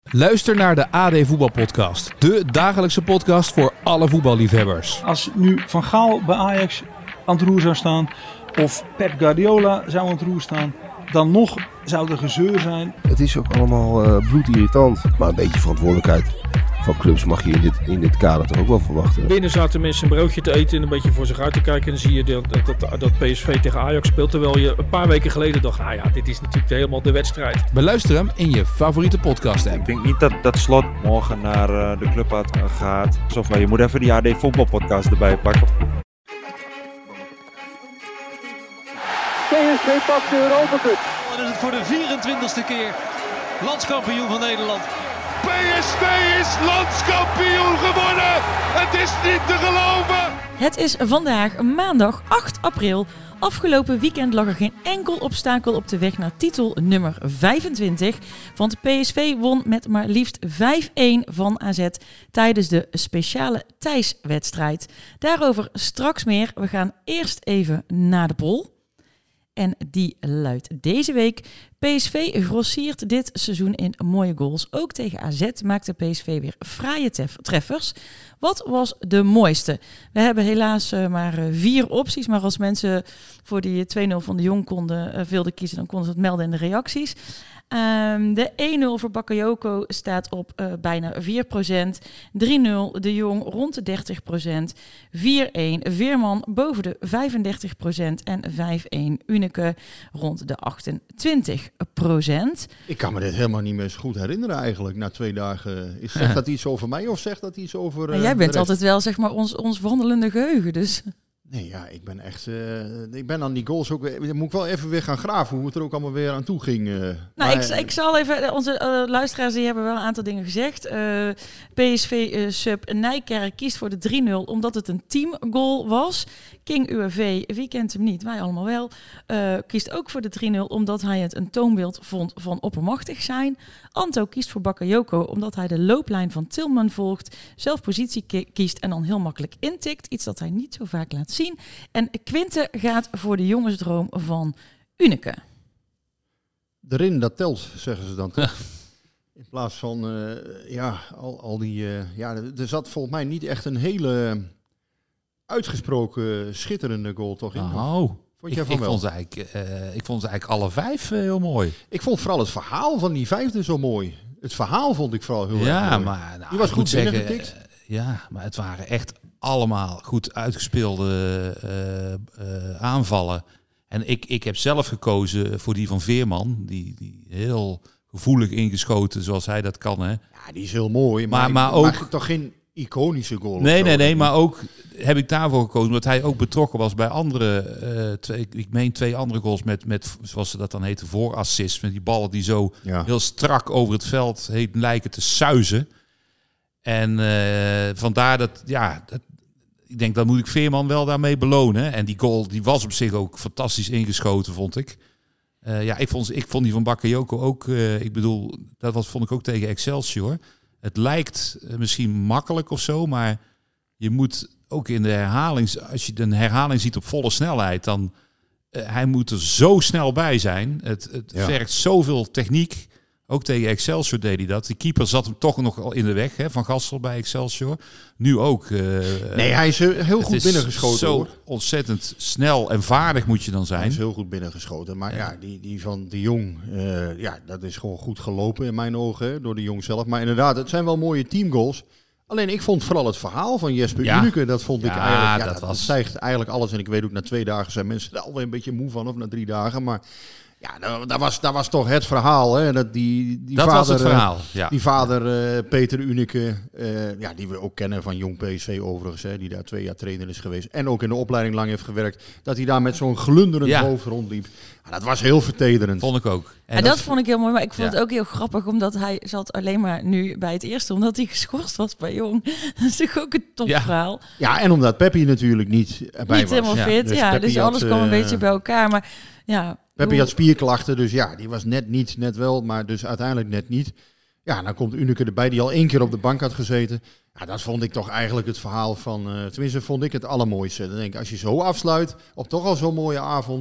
Luister naar de AD Voetbalpodcast. De dagelijkse podcast voor alle voetballiefhebbers. Als nu Van Gaal bij Ajax aan het roer zou staan, of Pep Guardiola zou aan het roer staan, dan nog zou er gezeur zijn. Het is ook allemaal bloedirritant. Maar een beetje verantwoordelijkheid van clubs mag je in dit kader toch ook wel verwachten. Binnen zaten mensen een broodje te eten en een beetje voor zich uit te kijken. En dan zie je dat PSV tegen Ajax speelt. Terwijl je een paar weken geleden dacht, nou ja, dit is natuurlijk helemaal de wedstrijd. Beluister hem in je favoriete podcast app. Ik denk niet dat Slot morgen naar de club gaat. Of je moet even die AD Voetbalpodcast erbij pakken. PSV pakt de Europa Cup. Dan is het voor de 24e keer landskampioen van Nederland. PSV is landskampioen geworden. Het is niet te geloven. Het is vandaag maandag 8 april. Afgelopen weekend lag er geen enkel obstakel op de weg naar titel nummer 25. Want PSV won met maar liefst 5-1 van AZ tijdens de speciale thuiswedstrijd. Daarover straks meer. We gaan eerst even naar de poll. En die luidt deze week: PSV grossiert dit seizoen in mooie goals. Ook tegen AZ maakte PSV weer fraaie treffers. Wat was de mooiste? We hebben helaas maar 4 opties. Maar als mensen voor die 2-0 van de Jong wilden kiezen, dan konden ze het melden in de reacties. De 1-0 voor Bakayoko staat op bijna 4%. 3-0 de Jong rond de 30%. 4-1 Veerman boven de 35%. En 5-1 Uneke rond de 28%. Ik kan me dit helemaal niet meer zo goed herinneren eigenlijk, na 2 dagen. Zegt dat iets over mij of zegt dat iets over jij bent altijd wel zeg maar ons wandelende geheugen, dus... Nee, ja, ik ben echt... ik ben aan die goals ook... moet ik wel even weer gaan graven hoe het er ook allemaal weer aan toe ging. Ik zal even... Onze luisteraars die hebben wel een aantal dingen gezegd. PSV-sub Nijkerk kiest voor de 3-0 omdat het een teamgoal was. King UWV, wie kent hem niet? Wij allemaal wel. Kiest ook voor de 3-0 omdat hij het een toonbeeld vond van oppermachtig zijn. Anto kiest voor Bakayoko omdat hij de looplijn van Tilman volgt. Zelf positie kiest en dan heel makkelijk intikt. Iets dat hij niet zo vaak laat zien. En Quinte gaat voor de jongensdroom van Uneke. Erin, dat telt, zeggen ze dan toch? In plaats van, al die... er zat volgens mij niet echt een hele uitgesproken schitterende goal toch in. Nou, ik vond ze eigenlijk alle 5 heel mooi. Ik vond vooral het verhaal van die 5e zo mooi. Het verhaal vond ik vooral heel erg mooi. Maar die was goed binnengetikt. Ja, maar het waren echt allemaal goed uitgespeelde aanvallen. En ik heb zelf gekozen voor die van Veerman. Die heel gevoelig ingeschoten zoals hij dat kan. Hè. Ja, die is heel mooi. Maar ook toch geen iconische goal. Nee, maar ook heb ik daarvoor gekozen omdat hij ook betrokken was bij andere, 2 andere goals met zoals ze dat dan heette, voorassist. Met die ballen die zo heel strak over het veld lijken te suizen. En vandaar dat, ik denk dat moet ik Veerman wel daarmee belonen. En die goal die was op zich ook fantastisch ingeschoten, vond ik. Ik vond die van Bakayoko ook, vond ik ook tegen Excelsior. Het lijkt misschien makkelijk of zo, maar je moet ook in de herhaling, als je de herhaling ziet op volle snelheid, dan hij moet er zo snel bij zijn. Het vergt zoveel techniek. Ook tegen Excelsior deed hij dat. Die keeper zat hem toch nog al in de weg, hè, Van Gastel bij Excelsior. Nu ook. Hij is heel goed binnengeschoten. Zo ontzettend snel en vaardig moet je dan zijn. Hij is heel goed binnengeschoten. Maar die van de Jong, dat is gewoon goed gelopen in mijn ogen, hè, door de Jong zelf. Maar inderdaad, het zijn wel mooie teamgoals. Alleen ik vond vooral het verhaal van Jesper Uneke, dat vond ik eigenlijk... dat stijgt eigenlijk alles. En ik weet ook, na 2 dagen zijn mensen er alweer een beetje moe van, of na 3 dagen, maar... Ja, dat was toch het verhaal. Hè? Dat vader, was het verhaal, ja. Die vader Peter Uneke, die we ook kennen van Jong PSV overigens, hè, die daar 2 jaar trainer is geweest. En ook in de opleiding lang heeft gewerkt. Dat hij daar met zo'n glunderend hoofd rondliep. Ja, dat was heel vertederend. Vond ik ook. En dat vond ik heel mooi, maar ik vond het ook heel grappig, omdat hij zat alleen maar nu bij het eerste, omdat hij geschorst was bij Jong. Dat is toch ook een topverhaal. Ja, en omdat Peppi natuurlijk niet bij was. Niet helemaal fit, dus alles kwam een beetje bij elkaar. Maar ja... Peppi had spierklachten, dus die was net wel, maar dus uiteindelijk net niet. Ja, dan komt Uneke erbij, die al 1 keer op de bank had gezeten. Ja, dat vond ik toch eigenlijk het verhaal van, tenminste vond ik het allermooiste. Dan denk ik, als je zo afsluit, op toch al zo'n mooie avond,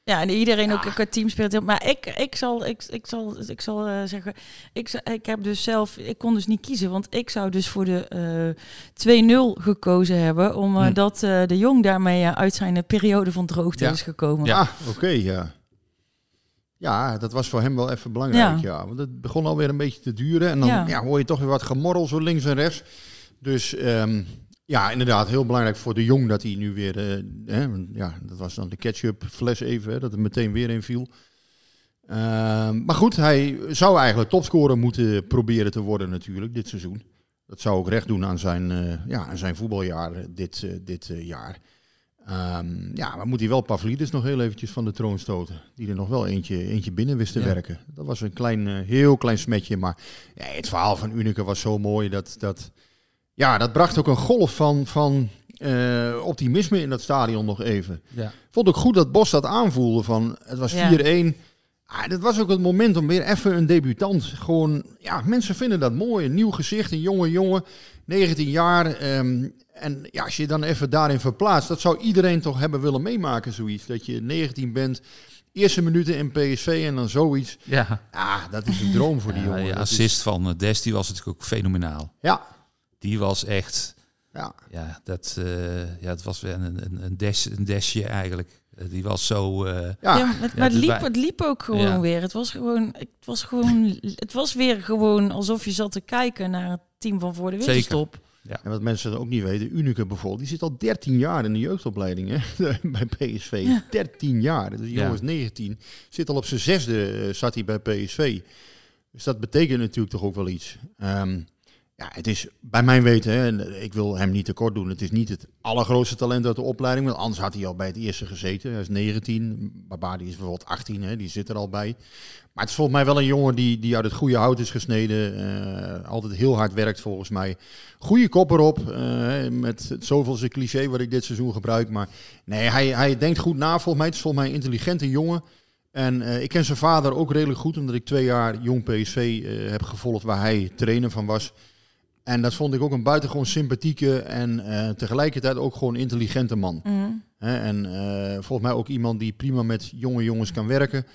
Ja, en iedereen ook qua team speelt. Maar ik zal zeggen, ik heb dus zelf, ik kon dus niet kiezen, want ik zou dus voor de 2-0 gekozen hebben, omdat de Jong daarmee uit zijn periode van droogte is gekomen. Ja, oké, ja. Ja, dat was voor hem wel even belangrijk, ja. Want het begon alweer een beetje te duren en dan hoor je toch weer wat gemorrel zo links en rechts. Dus ja, inderdaad, heel belangrijk voor de Jong dat hij nu weer... dat was dan de ketchup fles even, dat er meteen weer in viel. Maar goed, hij zou eigenlijk topscorer moeten proberen te worden natuurlijk, dit seizoen. Dat zou ook recht doen aan zijn voetbaljaar dit jaar. Maar moet hij wel Pavlidis nog heel eventjes van de troon stoten. Die er nog wel eentje binnen wist te werken. Dat was een heel klein smetje. Maar het verhaal van Unicke was zo mooi dat bracht ook een golf van optimisme in dat stadion nog even. Ja. Vond ook goed dat Bos dat aanvoelde van het was 4-1. Dat was ook het moment om weer even een debutant. Gewoon, mensen vinden dat mooi. Een nieuw gezicht, een jonge, 19 jaar. En als je dan even daarin verplaatst, dat zou iedereen toch hebben willen meemaken, zoiets. Dat je 19 bent, eerste minuten in PSV en dan zoiets. Ja, dat is een droom voor die jongen. De assist van Dest, die was natuurlijk ook fenomenaal. Ja. Die was echt... het was weer een dashje eigenlijk. Die was zo... maar het liep ook gewoon weer. Het was weer gewoon alsof je zat te kijken naar het team van voor de winterstop. Ja. En wat mensen ook niet weten, Unicke bijvoorbeeld, die zit al 13 jaar in de jeugdopleiding bij PSV. Ja. 13 jaar. Dus die jongen is 19. Zit al op zijn 6e zat hij bij PSV. Dus dat betekent natuurlijk toch ook wel iets. Het is bij mijn weten, ik wil hem niet tekort doen, het is niet het allergrootste talent uit de opleiding, want anders had hij al bij het eerste gezeten. Hij is 19, Babadi is bijvoorbeeld 18, die zit er al bij. Maar het is volgens mij wel een jongen die uit het goede hout is gesneden, altijd heel hard werkt volgens mij. Goede kop erop, met het zoveelste cliché wat ik dit seizoen gebruik. Maar nee, hij denkt goed na volgens mij. Het is volgens mij een intelligente jongen. En ik ken zijn vader ook redelijk goed, omdat ik 2 jaar jong PSV heb gevolgd waar hij trainer van was. En dat vond ik ook een buitengewoon sympathieke en tegelijkertijd ook gewoon intelligente man. Mm. Volgens mij ook iemand die prima met jonge jongens kan werken.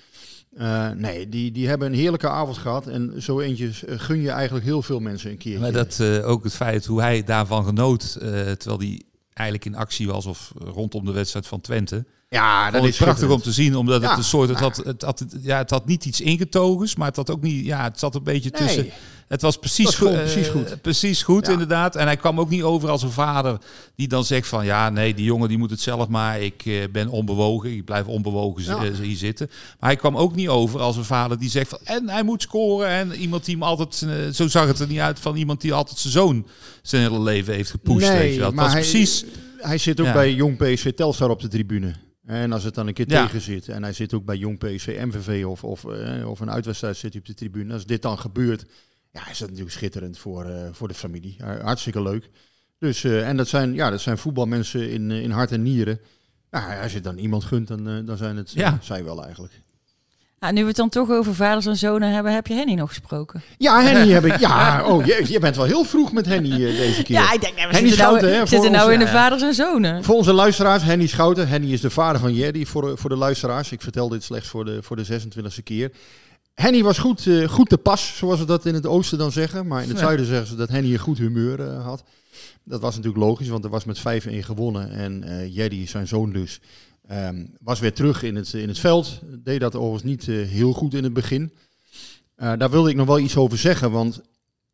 Die hebben een heerlijke avond gehad. En zo eentje gun je eigenlijk heel veel mensen een keertje. Maar dat ook het feit hoe hij daarvan genoot, terwijl hij eigenlijk in actie was of rondom de wedstrijd van Twente. Ja, dat is prachtig om te zien, omdat het een soort... Het had niet iets ingetogens, maar het had ook niet... Ja, het zat een beetje tussen... Het was precies goed. Precies goed, inderdaad. En hij kwam ook niet over als een vader die dan zegt van... die jongen die moet het zelf maar. Ik ben onbewogen. Ik blijf onbewogen hier zitten. Maar hij kwam ook niet over als een vader die zegt van... En hij moet scoren. En iemand die hem altijd... zo zag het er niet uit van iemand die altijd zijn zoon zijn hele leven heeft gepusht. Nee, weet je wel. Maar hij zit ook bij Jong PSV Telstar op de tribune. En als het dan een keer tegen zit... en hij zit ook bij Jong PSV MVV of een uitwedstrijd zit hij op de tribune... als dit dan gebeurt... is dat natuurlijk schitterend voor de familie. Hartstikke leuk. Dus, en dat zijn voetbalmensen in hart en nieren. Als je dan iemand gunt, dan zijn het zij wel eigenlijk. Nu we het dan toch over vaders en zonen hebben, heb je Henny nog gesproken? Ja, Henny heb ik. Ja, je bent wel heel vroeg met Henny deze keer. Ja, ik denk, we zitten nou in de vaders en zonen. Voor onze luisteraars, Henny Schouten. Henny is de vader van Jerry voor de luisteraars. Ik vertel dit slechts voor de 26e keer. Henny was goed te pas, zoals we dat in het oosten dan zeggen. Maar in het zuiden zeggen ze dat Henny een goed humeur had. Dat was natuurlijk logisch, want er was met 5-1 gewonnen. En Jerry, zijn zoon dus, was weer terug in het veld. Deed dat overigens niet heel goed in het begin. Daar wilde ik nog wel iets over zeggen, want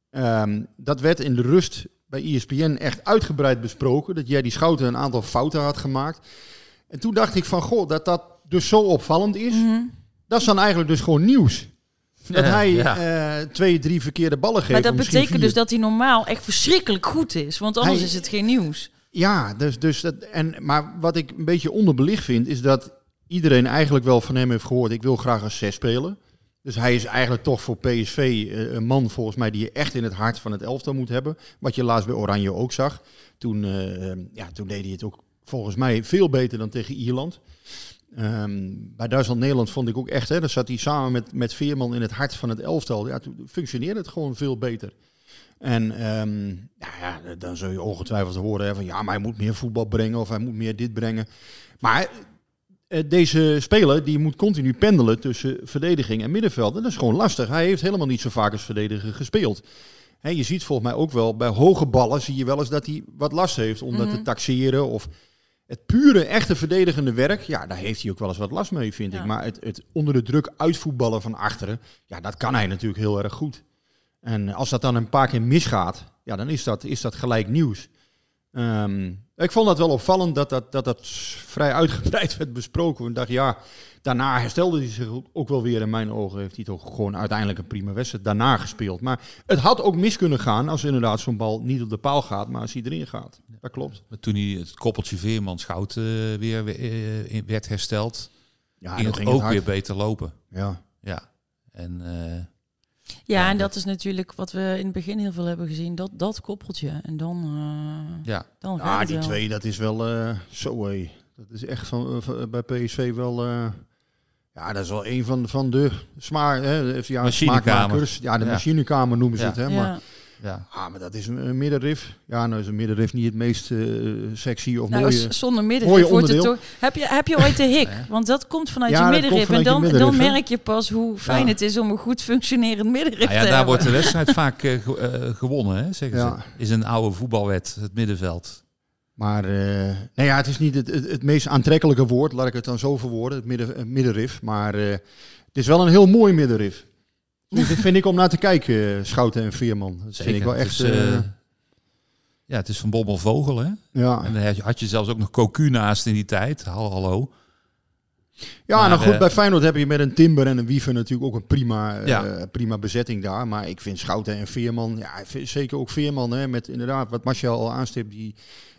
dat werd in de rust bij ESPN echt uitgebreid besproken. Dat Jerry Schouten een aantal fouten had gemaakt. En toen dacht ik van, dat dus zo opvallend is... Mm-hmm. Dat is dan eigenlijk dus gewoon nieuws. Dat hij 2-3 verkeerde ballen geeft. Maar dat betekent dus dat hij normaal echt verschrikkelijk goed is. Want anders is het geen nieuws. Ja, maar wat ik een beetje onderbelicht vind... is dat iedereen eigenlijk wel van hem heeft gehoord... ik wil graag als 6 spelen. Dus hij is eigenlijk toch voor PSV een man volgens mij... die je echt in het hart van het elftal moet hebben. Wat je laatst bij Oranje ook zag. Toen deed hij het ook volgens mij veel beter dan tegen Ierland... bij Duitsland-Nederland vond ik ook echt, daar zat hij samen met Veerman in het hart van het elftal. Ja, toen functioneerde het gewoon veel beter. En dan zul je ongetwijfeld horen van maar hij moet meer voetbal brengen of hij moet meer dit brengen. Maar deze speler die moet continu pendelen tussen verdediging en middenveld. En dat is gewoon lastig. Hij heeft helemaal niet zo vaak als verdediger gespeeld. Je ziet volgens mij ook wel, bij hoge ballen zie je wel eens dat hij wat last heeft om dat te taxeren. Of het pure, echte verdedigende werk, ja, daar heeft hij ook wel eens wat last mee, vind ik. Maar het onder de druk uitvoetballen van achteren, ja, dat kan hij natuurlijk heel erg goed. En als dat dan een paar keer misgaat, ja, dan is dat gelijk nieuws. Ik vond dat wel opvallend dat vrij uitgebreid werd besproken. Ik dacht, ja, daarna herstelde hij zich ook wel weer. In mijn ogen heeft hij toch gewoon uiteindelijk een prima wedstrijd daarna gespeeld. Maar het had ook mis kunnen gaan als inderdaad zo'n bal niet op de paal gaat, maar als hij erin gaat. Dat klopt. Maar toen hij het koppeltje Veerman-Schout weer werd hersteld, ging het ook weer beter lopen. Ja. En... en dat is natuurlijk wat we in het begin heel veel hebben gezien. Dat koppeltje. En dan dan gaat het die wel. twee, dat is wel dat is echt bij PSV wel... dat is wel een van de smaakmakers. Ja, de machinekamer noemen ze het. Hè, ja. Maar dat is een middenrif. Ja, nou is een middenrif niet het meest sexy of mooie. Zonder middenrif wordt het toch. Heb je ooit de hik? Want dat komt vanuit je middenrif. En dan merk je pas hoe fijn het is om een goed functionerend middenrif te hebben. Daar wordt de wedstrijd vaak gewonnen, hè, zeggen ze. Is een oude voetbalwet, het middenveld. Maar het is niet het meest aantrekkelijke woord, laat ik het dan zo verwoorden, het middenrif. Maar het is wel een heel mooi middenrif. Dit vind ik om naar te kijken, Schouten en Veerman. Dat vind ik wel echt... het is van Bommel Vogel, hè? Ja. En dan had je zelfs ook nog Cocu naast in die tijd. Hallo. Ja, maar, nou goed, bij Feyenoord heb je met een Timber en een Wiever natuurlijk ook een prima bezetting daar. Maar ik vind Schouten en Veerman, zeker ook Veerman, hè, met inderdaad wat Martial al aanstipt, die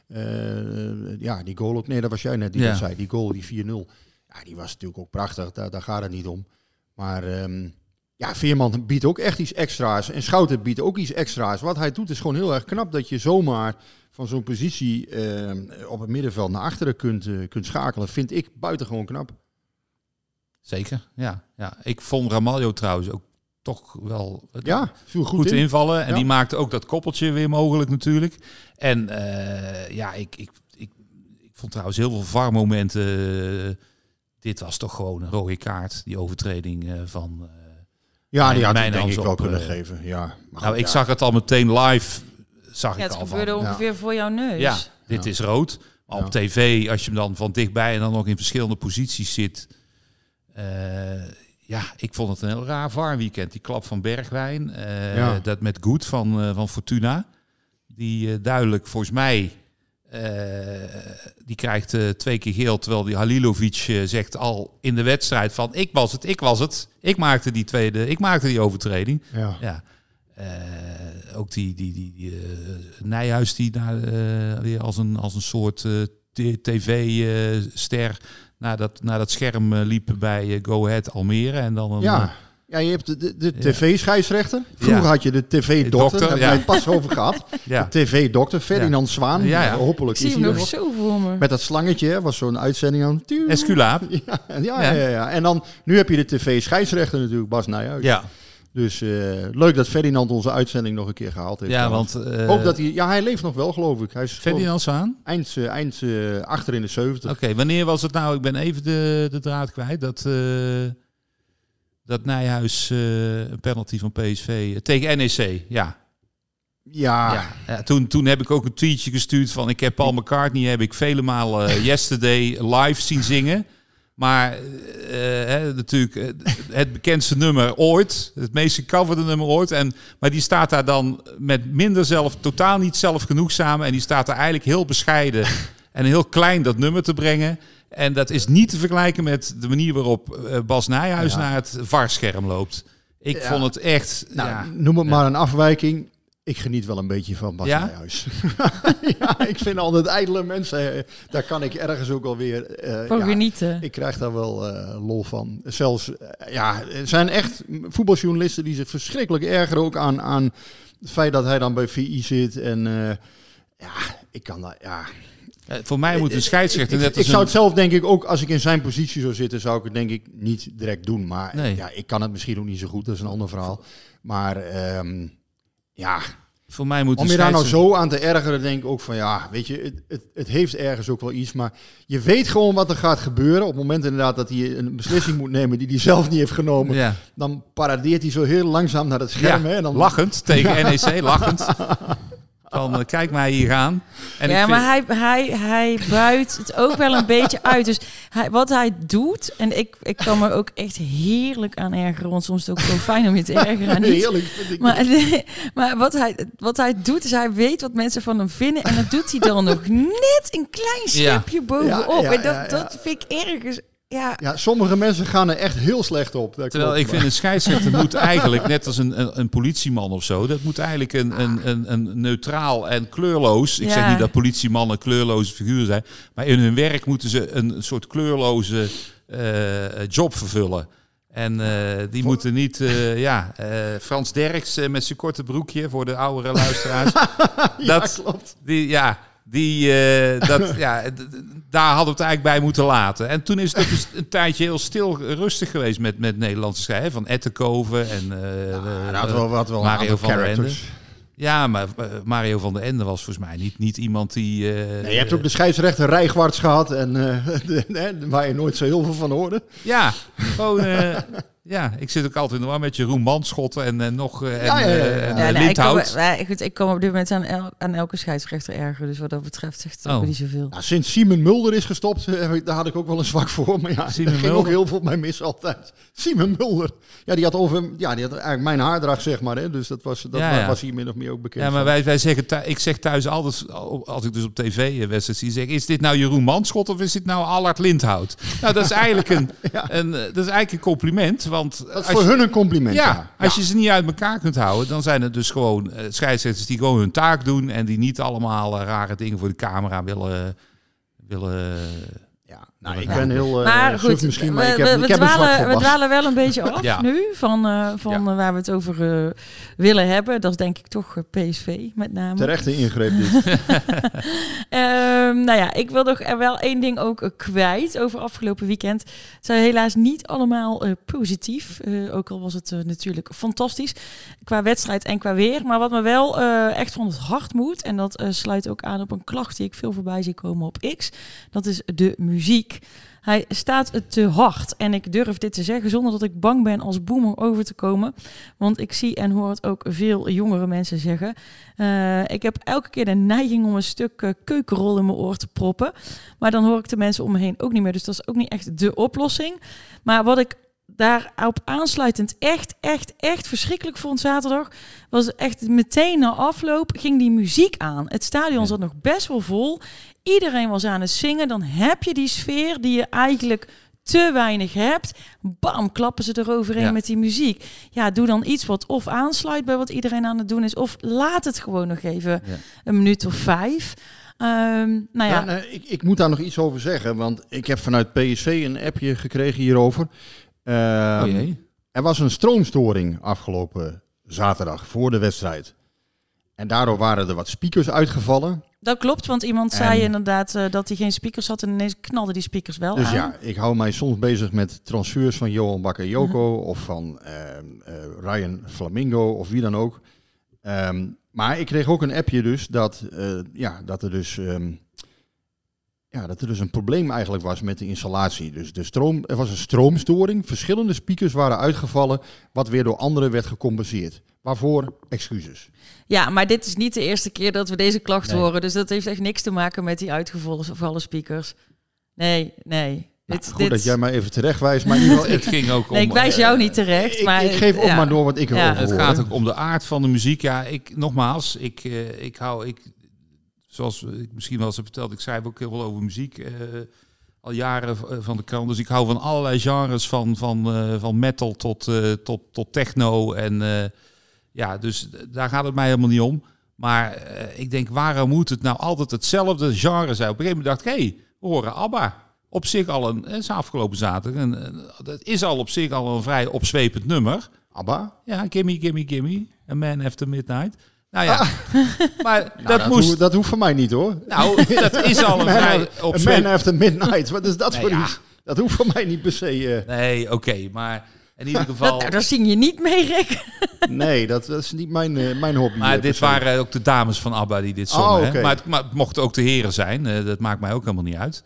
goal ook... Nee, dat was jij net die dat zei. Die goal, die 4-0. Ja, die was natuurlijk ook prachtig. Daar gaat het niet om. Maar... Veerman biedt ook echt iets extra's. En Schouten biedt ook iets extra's. Wat hij doet is gewoon heel erg knap. Dat je zomaar van zo'n positie op het middenveld naar achteren kunt schakelen. Vind ik buitengewoon knap. Zeker, ja. Ik vond Ramalho trouwens ook toch wel viel goed invallen. En die maakte ook dat koppeltje weer mogelijk natuurlijk. En ik vond trouwens heel veel VAR-momenten. Dit was toch gewoon een rode kaart. Die overtreding van... die had hij denk ik wel kunnen geven. Ja, maar ik zag het al meteen live. Het gebeurde ongeveer voor jouw neus. Ja, dit is rood. Maar op tv, als je hem dan van dichtbij en dan nog in verschillende posities zit. Ik vond het een heel raar VAR-weekend. Die klap van Bergwijn. Dat met Goed van Fortuna. Die duidelijk volgens mij... die krijgt 2 keer geel, terwijl die Halilovic zegt al in de wedstrijd van ik was het. Ik maakte die overtreding. Ja. Ook die Nijhuis die weer als een soort tv-ster naar dat scherm liep bij Go Ahead Almere. En dan je hebt de tv-scheidsrechter. Vroeger had je de tv-dokter. Daar hebben we het pas over gehad. De tv-dokter, Ferdinand Zwaan. Hopelijk is hij nog zo voor me. Met dat slangetje, was zo'n uitzending aan. Esculaap. Ja. En dan, nu heb je de tv-scheidsrechter natuurlijk, Bas Nijhuis. Ja. Dus leuk dat Ferdinand onze uitzending nog een keer gehaald heeft. Ja, want... Hoop dat hij leeft nog wel, geloof ik. Hij is Ferdinand Zwaan? Eind achter in de 70. Oké, wanneer was het nou? Ik ben even de draad kwijt. Dat Nijhuis een penalty van PSV tegen NEC, Ja, toen heb ik ook een tweetje gestuurd van ik heb Paul McCartney vele malen Yesterday live zien zingen. Maar natuurlijk het bekendste nummer ooit, het meest gecoverde nummer ooit. Maar die staat daar dan met totaal niet zelfgenoegzaam. En die staat daar eigenlijk heel bescheiden en heel klein dat nummer te brengen. En dat is niet te vergelijken met de manier waarop Bas Nijhuis naar het VAR-scherm loopt. Ik vond het echt... Noem het maar een afwijking. Ik geniet wel een beetje van Bas Nijhuis. Ik vind altijd ijdele mensen, daar kan ik ergens ook alweer... van genieten. Ik krijg daar wel lol van. Zelfs, er zijn echt voetbaljournalisten die zich verschrikkelijk ergeren ook aan het feit dat hij dan bij VI zit. En ik kan daar... voor mij moet een scheidsrechter... Ik zou het zelf denk ik ook, als ik in zijn positie zou zitten, zou ik het denk ik niet direct doen. Maar ik kan het misschien ook niet zo goed, dat is een ander verhaal. Maar Voor mij moet om je daar nou zo aan te ergeren, denk ik ook van ja, weet je, het heeft ergens ook wel iets. Maar je weet gewoon wat er gaat gebeuren. Op het moment inderdaad dat hij een beslissing moet nemen die hij zelf niet heeft genomen. Dan paradeert hij zo heel langzaam naar het scherm. Ja, hè, en dan... lachend tegen NEC, lachend. Van kijk mij hier gaan. En maar hij buit het ook wel een beetje uit. Dus wat hij doet, en ik kan me ook echt heerlijk aan ergeren, want soms is het ook wel fijn om je te ergeren. En niet. Heerlijk, vind ik. Maar wat hij doet, is hij weet wat mensen van hem vinden en dat doet hij dan nog net een klein schepje bovenop. En dat vind ik ergens... Ja, sommige mensen gaan er echt heel slecht op. Terwijl ik vind een scheidsrechter moet eigenlijk, net als een politieman of zo, dat moet eigenlijk een neutraal en kleurloos. Ik zeg niet dat politiemannen kleurloze figuren zijn, maar in hun werk moeten ze een soort kleurloze job vervullen. En die moeten niet, Frans Derks met zijn korte broekje voor de oudere luisteraars. Klopt. Daar hadden we het eigenlijk bij moeten laten. En toen is het ook een tijdje heel stil, rustig geweest met Nederlandse schrijven. Van Ettenkoven en Mario van der Ende. Ja, maar Mario van der Ende was volgens mij niet iemand die... je hebt ook de scheidsrechter Rijgwarts gehad. En waar je nooit zo heel veel van hoorde. Ja, gewoon... ik zit ook altijd in de war met Jeroen Manschotten en Lindhout. Ik kom op dit moment aan elke scheidsrechter erger. Dus wat dat betreft zegt het ook niet zoveel. Nou, sinds Simon Mulder is gestopt, daar had ik ook wel een zwak voor. Maar er ging ook heel veel op mij mis altijd. Simon Mulder. Ja, die had eigenlijk mijn haardracht, zeg maar. Hè. Dus dat was hier min of meer ook bekend. Ja, maar wij zeggen, ik zeg thuis altijd, als ik dus op tv wedstrijd zie, zeg, is dit nou Jeroen Manschot of is dit nou Allard Lindhout? Nou, dat is eigenlijk een compliment. Want dat is voor hun een compliment. Als je ze niet uit elkaar kunt houden, dan zijn het dus gewoon scheidsrechters die gewoon hun taak doen en die niet allemaal rare dingen voor de camera willen. Ik ben heel... maar goed, misschien, maar we dwalen wel een beetje af nu van waar we het over willen hebben. Dat is denk ik toch PSV met name. Terechte ingreep dit. Ik wil nog wel één ding ook kwijt over afgelopen weekend. Het zijn helaas niet allemaal positief. Ook al was het natuurlijk fantastisch qua wedstrijd en qua weer. Maar wat me wel echt van het hart moet, en dat sluit ook aan op een klacht die ik veel voorbij zie komen op X. Dat is de muziek. Hij staat te hard. En ik durf dit te zeggen zonder dat ik bang ben als boomer over te komen. Want ik zie en hoor het ook veel jongere mensen zeggen. Ik heb elke keer de neiging om een stuk keukenrol in mijn oor te proppen. Maar dan hoor ik de mensen om me heen ook niet meer. Dus dat is ook niet echt de oplossing. Maar wat ik daarop aansluitend echt verschrikkelijk vond zaterdag, was echt meteen na afloop ging die muziek aan. Het stadion zat nog best wel vol. Iedereen was aan het zingen. Dan heb je die sfeer die je eigenlijk te weinig hebt. Bam, klappen ze eroverheen met die muziek. Ja, doe dan iets wat of aansluit bij wat iedereen aan het doen is, of laat het gewoon nog even een minuut of 5. Ik moet daar nog iets over zeggen, want ik heb vanuit PSV een appje gekregen hierover. Er was een stroomstoring afgelopen zaterdag voor de wedstrijd. En daardoor waren er wat speakers uitgevallen. Dat klopt, want iemand zei inderdaad dat hij geen speakers had en ineens knalden die speakers wel aan. Dus ja, ik hou mij soms bezig met transfers van Johan Bakayoko of van Ryan Flamingo of wie dan ook. Maar ik kreeg ook een appje dus dat er dus een probleem eigenlijk was met de installatie. Dus er was een stroomstoring. Verschillende speakers waren uitgevallen, wat weer door anderen werd gecompenseerd. Waarvoor excuses. Ja, maar dit is niet de eerste keer dat we deze klacht horen. Dus dat heeft echt niks te maken met die uitgevallen speakers. Nee. Goed dat jij mij even terecht wijst. Maar in ieder geval, het ging ook om... Nee, ik wijs jou niet terecht. Maar ik geef ook maar door wat ik erover hoor. Het gaat ook om de aard van de muziek. Ja, zoals ik misschien wel eens heb verteld, ik schrijf ook heel veel over muziek. Al jaren van de krant. Dus ik hou van allerlei genres, van metal tot techno. En dus daar gaat het mij helemaal niet om. Maar ik denk, waarom moet het nou altijd hetzelfde genre zijn? Op een gegeven moment dacht ik, we horen ABBA. Op zich al het is afgelopen zaterdag. Dat is al op zich al een vrij opzwepend nummer. ABBA? Ja, Gimme, Gimme, Gimme. A Man After Midnight. Nou ja, maar dat hoeft voor mij niet hoor. Nou, dat is al een vrij opzwepend... A Man After Midnight, wat is dat voor iets? Dat hoeft voor mij niet per se... Nee, oké, maar In ieder geval... Daar zing je niet mee, Rick. Nee, dat is niet mijn hobby. Maar dit waren ook de dames van ABBA die dit zongen. Okay. Maar het mochten ook de heren zijn. Dat maakt mij ook helemaal niet uit.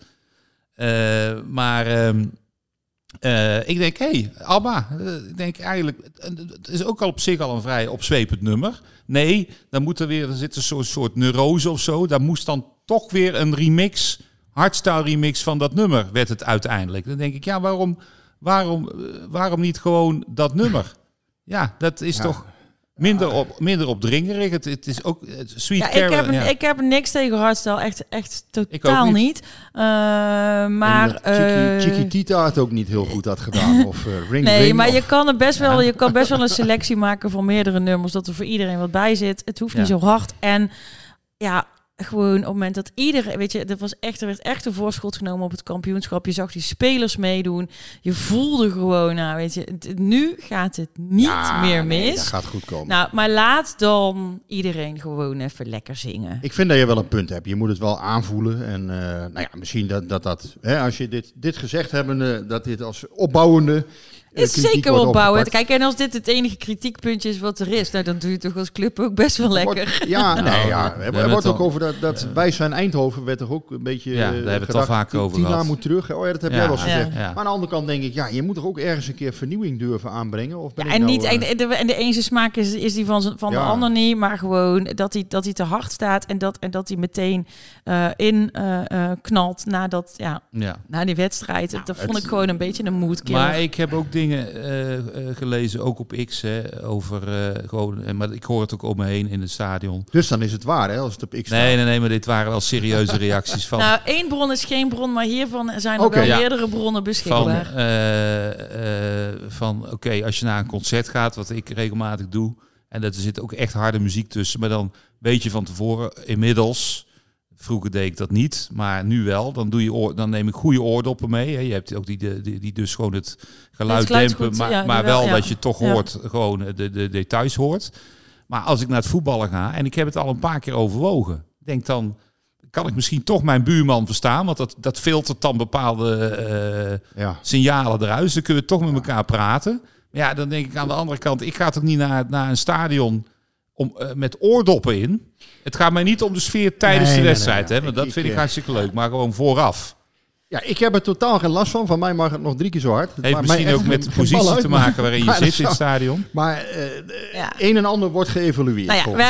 Ik denk, ABBA. Ik denk eigenlijk, het is ook al op zich al een vrij opzwepend nummer. Nee, dan zit een soort neurose of zo. Daar moest dan toch weer een remix, hardstyle remix van dat nummer, werd het uiteindelijk. Dan denk ik, ja, waarom niet gewoon dat nummer? Ja, dat is toch minder opdringerig. Het is ook Sweet Caroline. Ik heb niks tegen hardstyle, echt totaal niet. Maar Chiquitita het ook niet heel goed had gedaan. Of Ring nee, Ring, maar of... je kan best wel een selectie maken van meerdere nummers, dat er voor iedereen wat bij zit. Het hoeft niet zo hard. En ja, gewoon op het moment dat iedereen, weet je, er werd echt een voorschot genomen op het kampioenschap. Je zag die spelers meedoen. Je voelde gewoon, nou weet je, nu gaat het niet meer mis. Nee, dat gaat goed komen. Nou, maar laat dan iedereen gewoon even lekker zingen. Ik vind dat je wel een punt hebt. Je moet het wel aanvoelen. En misschien dat als je dit gezegd hebbende, dat dit als opbouwende... Is zeker opbouwend. Kijk, en als dit het enige kritiekpuntje is wat er is, nou, dan doe je toch als club ook best wel lekker. Er wordt ook over dat wij zijn Eindhoven werd toch ook een beetje daar hebben we het al vaak over gehad. Tina moet terug. Oh ja, dat heb jij wel gezegd. Ja. Maar aan de andere kant denk ik, je moet toch ook ergens een keer vernieuwing durven aanbrengen? Of ben en de ene smaak is die van de ander niet, maar gewoon dat hij te hard staat en dat hij meteen knalt na die wedstrijd. Dat vond ik gewoon een beetje een moodkiller. Maar ik heb ook dingen gelezen, ook op X, over maar ik hoor het ook om me heen in het stadion. Dus dan is het waar, hè, als het op X staat. Nee, maar dit waren wel serieuze reacties van... Nou, 1 bron is geen bron, maar hiervan zijn er wel meerdere bronnen beschikbaar. Oké, als je naar een concert gaat, wat ik regelmatig doe, en er zit ook echt harde muziek tussen, maar dan weet je van tevoren, inmiddels... Vroeger deed ik dat niet, maar nu wel. Dan neem ik goede oordoppen mee. Hè. Je hebt ook die dus gewoon het geluid dempen, maar wel dat je toch hoort, gewoon de details hoort. Maar als ik naar het voetballen ga, en ik heb het al een paar keer overwogen, denk dan, kan ik misschien toch mijn buurman verstaan, want dat filtert dan bepaalde signalen eruit. Dus dan kunnen we toch met elkaar praten. Maar ja, dan denk ik aan de andere kant, ik ga toch niet naar een stadion met oordoppen in. Het gaat mij niet om de sfeer tijdens de wedstrijd. Hè, want dat vind ik hartstikke leuk. Maar gewoon vooraf. Ja, ik heb er totaal geen last van. Van mij mag het nog 3 keer zo hard. Het heeft misschien ook met de positie te maken waarin je zit in het stadion. Maar een en ander wordt geëvalueerd. Nou ja,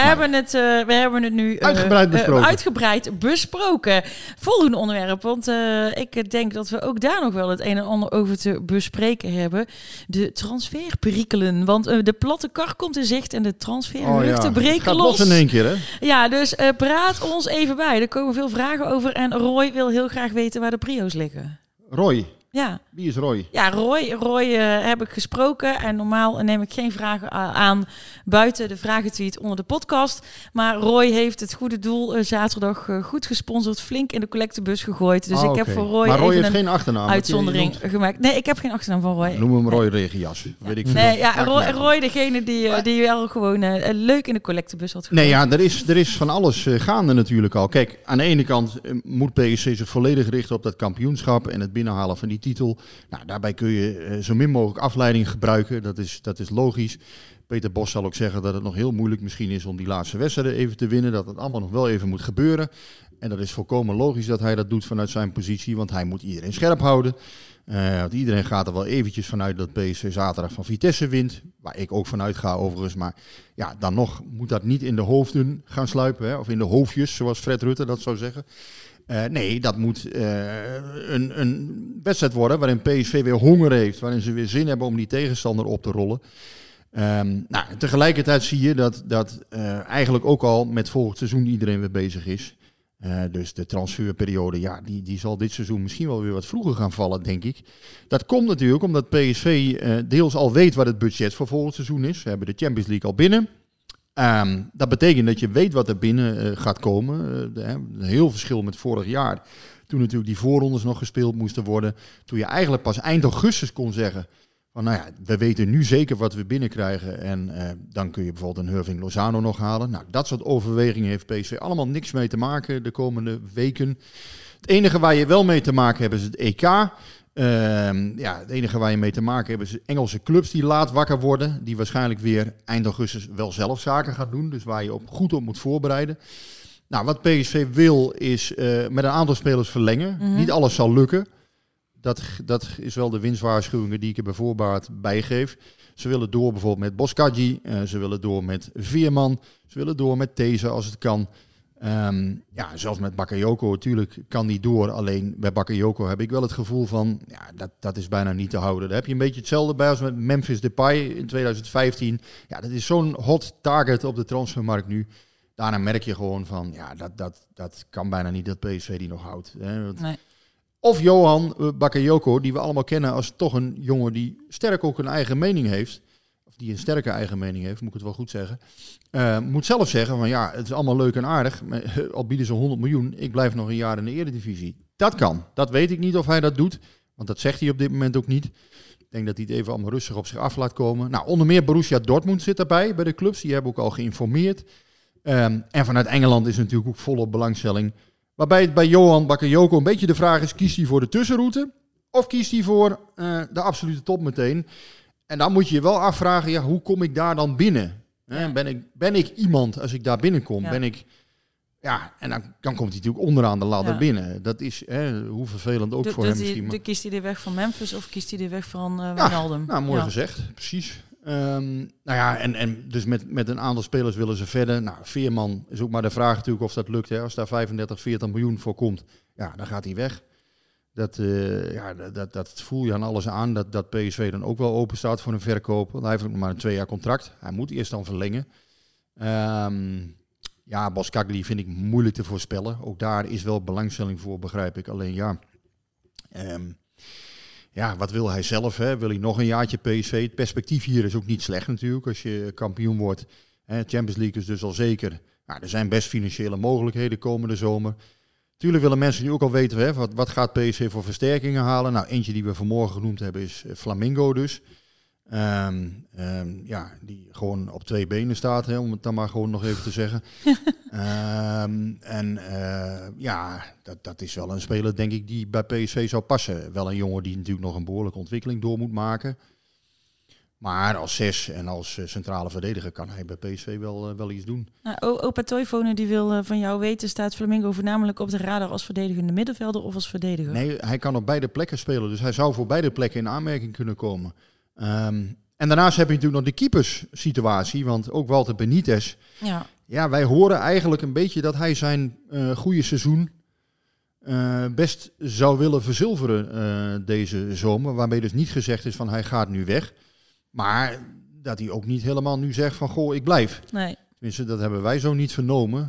we hebben het nu uitgebreid besproken. Volgende onderwerp. Want ik denk dat we ook daar nog wel het een en ander over te bespreken hebben. De transferperikelen. Want de platte kar komt in zicht en de transferruchten breken het gaat los. In één keer, hè? Ja, dus praat ons even bij. Er komen veel vragen over. En Roy wil heel graag weten waar de prio's liggen. Roy? Ja. Wie is Roy? Ja, Roy heb ik gesproken. En normaal neem ik geen vragen aan buiten de vragentweet onder de podcast. Maar Roy heeft het goede doel zaterdag goed gesponsord, flink in de collectebus gegooid. Dus ik heb voor Roy maar Roy even heeft geen achternaam, uitzondering gemaakt. Nee, ik heb geen achternaam van Roy. Noem hem Roy Regenjas. Weet ik veel. Nee, ja, Roy degene die wel gewoon leuk in de collectebus had gegooid. Nee, ja, er is van alles gaande natuurlijk al. Kijk, aan de ene kant moet PSV zich volledig richten op dat kampioenschap en het binnenhalen van die titel. Nou, daarbij kun je zo min mogelijk afleiding gebruiken. Dat is logisch. Peter Bos zal ook zeggen dat het nog heel moeilijk misschien is om die laatste wedstrijden even te winnen. Dat het allemaal nog wel even moet gebeuren. En dat is volkomen logisch dat hij dat doet vanuit zijn positie. Want hij moet iedereen scherp houden. Want iedereen gaat er wel eventjes vanuit dat PSV zaterdag van Vitesse wint. Waar ik ook vanuit ga overigens. Maar ja, dan nog moet dat niet in de hoofden gaan sluipen. Hè? Of in de hoofdjes, zoals Fred Rutte dat zou zeggen. Nee, dat moet een wedstrijd worden waarin PSV weer honger heeft. Waarin ze weer zin hebben om die tegenstander op te rollen. Tegelijkertijd zie je dat eigenlijk ook al met volgend seizoen iedereen weer bezig is. Dus de transferperiode, die zal dit seizoen misschien wel weer wat vroeger gaan vallen, denk ik. Dat komt natuurlijk omdat PSV deels al weet wat het budget voor volgend seizoen is. We hebben de Champions League al binnen. Dat betekent dat je weet wat er binnen gaat komen. Een heel verschil met vorig jaar. Toen natuurlijk die voorrondes nog gespeeld moesten worden. Toen je eigenlijk pas eind augustus kon zeggen van we weten nu zeker wat we binnenkrijgen. En dan kun je bijvoorbeeld een Hirving Lozano nog halen. Nou, dat soort overwegingen heeft PSV allemaal niks mee te maken de komende weken. Het enige waar je wel mee te maken hebt is het EK. Het enige waar je mee te maken hebt is Engelse clubs die laat wakker worden. Die waarschijnlijk weer eind augustus wel zelf zaken gaan doen. Dus waar je goed op moet voorbereiden. Nou, wat PSV wil is met een aantal spelers verlengen. Mm-hmm. Niet alles zal lukken. Dat is wel de winstwaarschuwingen die ik er bij voorbaat bijgeef. Ze willen door bijvoorbeeld met Boskadji. Ze willen door met Veerman. Ze willen door met These als het kan. Zelfs met Bakayoko natuurlijk kan die door. Alleen bij Bakayoko heb ik wel het gevoel van... dat is bijna niet te houden. Daar heb je een beetje hetzelfde bij als met Memphis Depay in 2015. Ja, dat is zo'n hot target op de transfermarkt nu. Daarna merk je gewoon van... dat kan bijna niet dat PSV die nog houdt. Hè? Want nee. Of Johan Bakayoko, die we allemaal kennen als toch een jongen die sterk ook een eigen mening heeft. Of die een sterke eigen mening heeft, moet ik het wel goed zeggen. Moet zelf zeggen van het is allemaal leuk en aardig. Maar, al bieden ze 100 miljoen, ik blijf nog een jaar in de Eredivisie. Dat kan. Dat weet ik niet of hij dat doet. Want dat zegt hij op dit moment ook niet. Ik denk dat hij het even allemaal rustig op zich af laat komen. Nou, onder meer Borussia Dortmund zit daarbij bij de clubs. Die hebben ook al geïnformeerd. En vanuit Engeland is natuurlijk ook volop belangstelling. Waarbij het bij Johan Bakayoko een beetje de vraag is... kiest hij voor de tussenroute of kiest hij voor de absolute top meteen? En dan moet je je wel afvragen, hoe kom ik daar dan binnen? Ben ik iemand als ik daar binnenkom? Ja. En dan komt hij natuurlijk onderaan de ladder binnen. Dat is hoe vervelend ook voor hem misschien. Maar... Kiest hij de weg van Memphis of kiest hij de weg van Wijnaldum? Nou, mooi gezegd, precies. En dus met een aantal spelers willen ze verder. Nou, Veerman is ook maar de vraag natuurlijk of dat lukt. Hè. Als daar 35, 40 miljoen voor komt, dan gaat hij weg. Dat voel je aan alles aan. Dat PSV dan ook wel open staat voor een verkoop. Want hij heeft ook nog maar een 2 jaar contract. Hij moet eerst dan verlengen. Boskagli vind ik moeilijk te voorspellen. Ook daar is wel belangstelling voor, begrijp ik. Alleen wat wil hij zelf? Hè? Wil hij nog een jaartje PSV? Het perspectief hier is ook niet slecht natuurlijk. Als je kampioen wordt. Champions League is dus al zeker. Er zijn best financiële mogelijkheden komende zomer. Tuurlijk willen mensen nu ook al weten, wat gaat PSV voor versterkingen halen? Nou, eentje die we vanmorgen genoemd hebben is Flamingo dus. Die gewoon op 2 benen staat, om het dan maar gewoon nog even te zeggen. Dat is wel een speler, denk ik, die bij PSV zou passen. Wel een jongen die natuurlijk nog een behoorlijke ontwikkeling door moet maken. Maar als 6 en als centrale verdediger kan hij bij PSV wel iets doen. Nou, Opa Toivonen die wil van jou weten, staat Flamingo voornamelijk op de radar als verdedigende middenvelder of als verdediger? Nee, hij kan op beide plekken spelen. Dus hij zou voor beide plekken in aanmerking kunnen komen. En daarnaast heb je natuurlijk nog de keeperssituatie. Want ook Walter Benitez. Ja, wij horen eigenlijk een beetje dat hij zijn goede seizoen best zou willen verzilveren deze zomer. Waarmee dus niet gezegd is van hij gaat nu weg. Maar dat hij ook niet helemaal nu zegt van goh, ik blijf. Nee. Tenminste, dat hebben wij zo niet vernomen.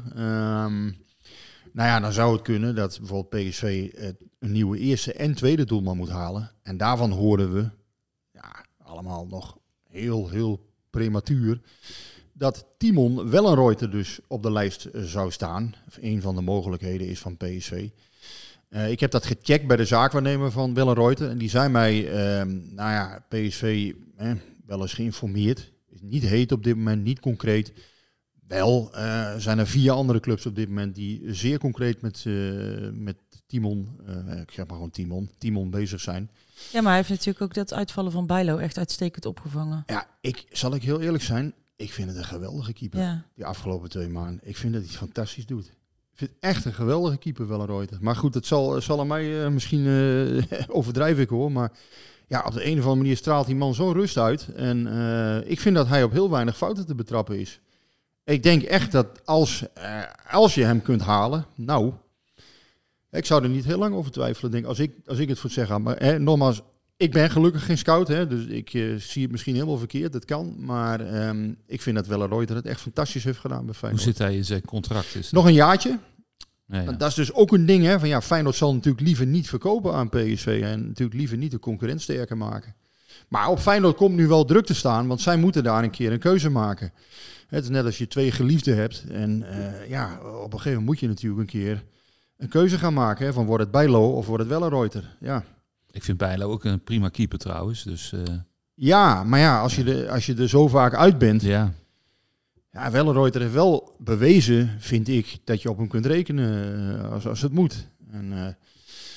Dan zou het kunnen dat bijvoorbeeld PSV een nieuwe eerste en tweede doelman moet halen. En daarvan horen we, allemaal nog heel, heel prematuur, dat Timon Wellenreuter dus op de lijst zou staan. Een van de mogelijkheden is van PSV. Ik heb dat gecheckt bij de zaakwaarnemer van Wellenreuter. En die zei mij, PSV wel eens geïnformeerd. Is niet heet op dit moment, niet concreet. Wel zijn er 4 andere clubs op dit moment die zeer concreet met Timon, ik zeg maar gewoon Timon bezig zijn. Ja, maar hij heeft natuurlijk ook dat uitvallen van Bijlo echt uitstekend opgevangen. Ja, zal ik heel eerlijk zijn, ik vind het een geweldige keeper. Die afgelopen 2 maanden. Ik vind dat hij het fantastisch doet. Ik vind het echt een geweldige keeper, Wellenreuter. Maar goed, het zal aan mij misschien overdrijf ik hoor. Maar op de een of andere manier straalt die man zo'n rust uit. En ik vind dat hij op heel weinig fouten te betrappen is. Ik denk echt dat als je hem kunt halen, ik zou er niet heel lang over twijfelen. Denk, als ik het voor het zeggen. Maar nogmaals, ik ben gelukkig geen scout. Dus ik zie het misschien helemaal verkeerd. Dat kan. Maar ik vind dat Wellenreuter het echt fantastisch heeft gedaan bij Feyenoord. Hoe zit hij in zijn contract? Nog een jaartje. Ja. Dat is dus ook een ding. Van Feyenoord zal natuurlijk liever niet verkopen aan PSV. En natuurlijk liever niet de concurrent sterker maken. Maar op Feyenoord komt nu wel druk te staan. Want zij moeten daar een keer een keuze maken. Het is net als je 2 geliefden hebt. En op een gegeven moment moet je natuurlijk een keer een keuze gaan maken. Van wordt het Bijlo of wordt het Wellenreuter? Ja. Ik vind Bijlo ook een prima keeper trouwens. Dus, Ja, maar als je er zo vaak uit bent. Ja, Wellenreuter heeft wel bewezen, vind ik, dat je op hem kunt rekenen als het moet. En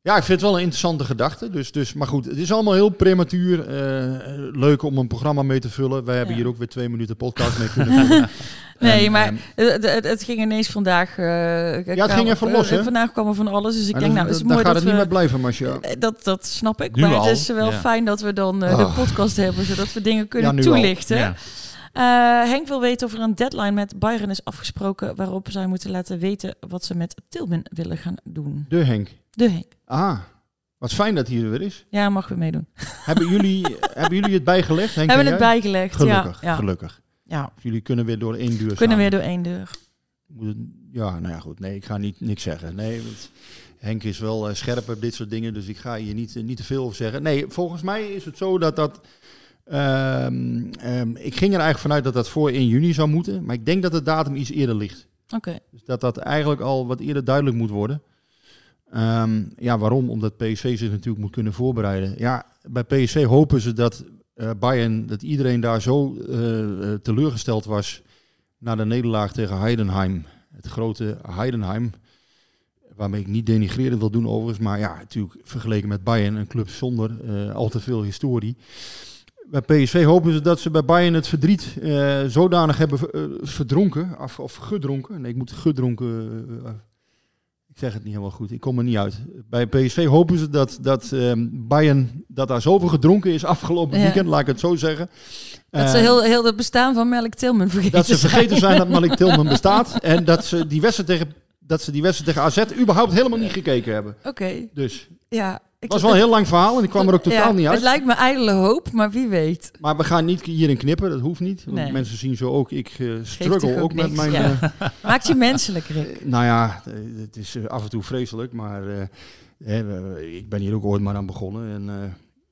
Ja, ik vind het wel een interessante gedachte. Dus, maar goed, het is allemaal heel prematuur. Leuk om een programma mee te vullen. Wij hebben hier ook weer 2 minuten podcast mee kunnen vullen. Nee, maar het ging ineens vandaag... het ging even los, hè? Vandaag kwam er van alles, dus ik denk, nou, het is mooi daar gaat dat het niet meer blijven, Marcia. Dat snap ik, Nu maar al. het is wel fijn dat we dan de podcast hebben, zodat we dingen kunnen toelichten. Ja. Henk wil weten of er een deadline met Bayern is afgesproken waarop zij moeten laten weten wat ze met Tilman willen gaan doen. De Henk. Ah, wat fijn dat hij er weer is. Ja, mag weer meedoen. Hebben jullie het bijgelegd, Henk? Hebben het bijgelegd, Gelukkig. Ja. Jullie kunnen weer door één deur Kunnen weer door één deur. Ja, nou ja, goed. Nee, ik ga niks zeggen. Nee, Henk is wel scherp op dit soort dingen, dus ik ga hier niet te veel over zeggen. Nee, volgens mij is het zo dat ik ging er eigenlijk vanuit dat dat voor 1 juni zou moeten, maar ik denk dat de datum iets eerder ligt. Oké. Dus dat eigenlijk al wat eerder duidelijk moet worden. Waarom? Omdat PSV zich natuurlijk moet kunnen voorbereiden. Ja, bij PSV hopen ze dat Bayern, dat iedereen daar zo teleurgesteld was na de nederlaag tegen Heidenheim. Het grote Heidenheim. Waarmee ik niet denigrerend wil doen overigens. Maar ja, natuurlijk vergeleken met Bayern, een club zonder al te veel historie. Bij PSV hopen ze dat ze bij Bayern het verdriet zodanig hebben verdronken. Of gedronken. Nee, ik moet gedronken... Ik zeg het niet helemaal goed, ik kom er niet uit. Bij PSV hopen ze dat Bayern, dat daar zoveel gedronken is afgelopen weekend, laat ik het zo zeggen. Dat ze heel het bestaan van Malik Tilman vergeten Dat ze vergeten zijn dat Malik Tilman bestaat. En dat ze die wedstrijd tegen AZ überhaupt helemaal niet gekeken hebben. Oké. Dus ja, het was wel een heel lang verhaal en ik kwam er ook totaal niet uit. Het lijkt me ijdele hoop, maar wie weet. Maar we gaan niet hierin knippen, dat hoeft niet. Want mensen zien zo ook, ik struggle ook met mijn... Ja. Maakt je menselijk, Rick. Nou ja, het is af en toe vreselijk, maar ik ben hier ook ooit maar aan begonnen. En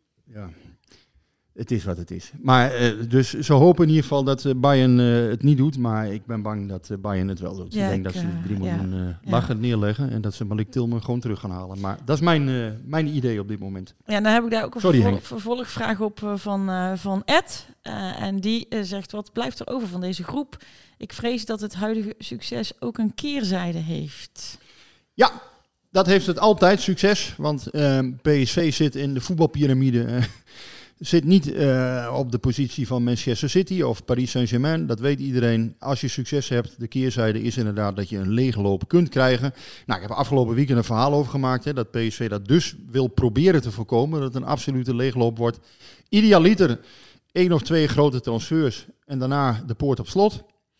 het is wat het is. Maar dus ze hopen in ieder geval dat Bayern het niet doet, maar ik ben bang dat Bayern het wel doet. Ik denk dat ze 3 miljoen lachen neerleggen en dat ze Malik Tilman gewoon terug gaan halen. Maar dat is mijn idee op dit moment. Ja, dan heb ik daar ook een vervolgvraag op van Ed. En die zegt, wat blijft er over van deze groep? Ik vrees dat het huidige succes ook een keerzijde heeft. Ja, dat heeft het altijd, succes. Want PSV zit in de voetbalpyramide... Zit niet op de positie van Manchester City of Paris Saint-Germain. Dat weet iedereen. Als je succes hebt, de keerzijde is inderdaad dat je een leegloop kunt krijgen. Nou, ik heb afgelopen weekend een verhaal over gemaakt. Hè, dat PSV dat dus wil proberen te voorkomen. Dat het een absolute leegloop wordt. Idealiter 1 of 2 grote transfers en daarna de poort op slot.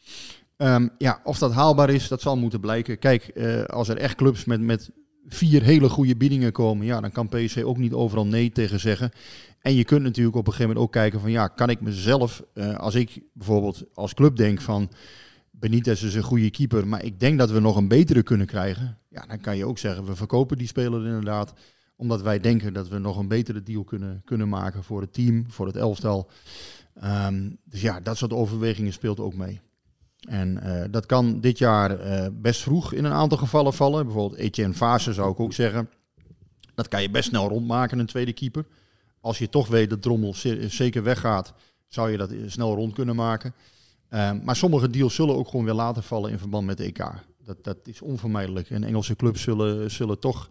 Of dat haalbaar is, dat zal moeten blijken. Kijk, als er echt clubs met 4 hele goede biedingen komen, ja, dan kan PSV ook niet overal nee tegen zeggen. En je kunt natuurlijk op een gegeven moment ook kijken van, ja, kan ik mezelf, als ik bijvoorbeeld als club denk van, Benitez is een goede keeper, maar ik denk dat we nog een betere kunnen krijgen. Ja, dan kan je ook zeggen, we verkopen die speler inderdaad, omdat wij denken dat we nog een betere deal kunnen maken voor het team, voor het elftal. Dus ja, dat soort overwegingen speelt ook mee. En dat kan dit jaar best vroeg in een aantal gevallen vallen. Bijvoorbeeld Etienne Vaasse zou ik ook zeggen. Dat kan je best snel rondmaken, een tweede keeper. Als je toch weet dat Drommel zeker weggaat, zou je dat snel rond kunnen maken. Maar sommige deals zullen ook gewoon weer later vallen in verband met de EK. Dat is onvermijdelijk. En Engelse clubs zullen toch...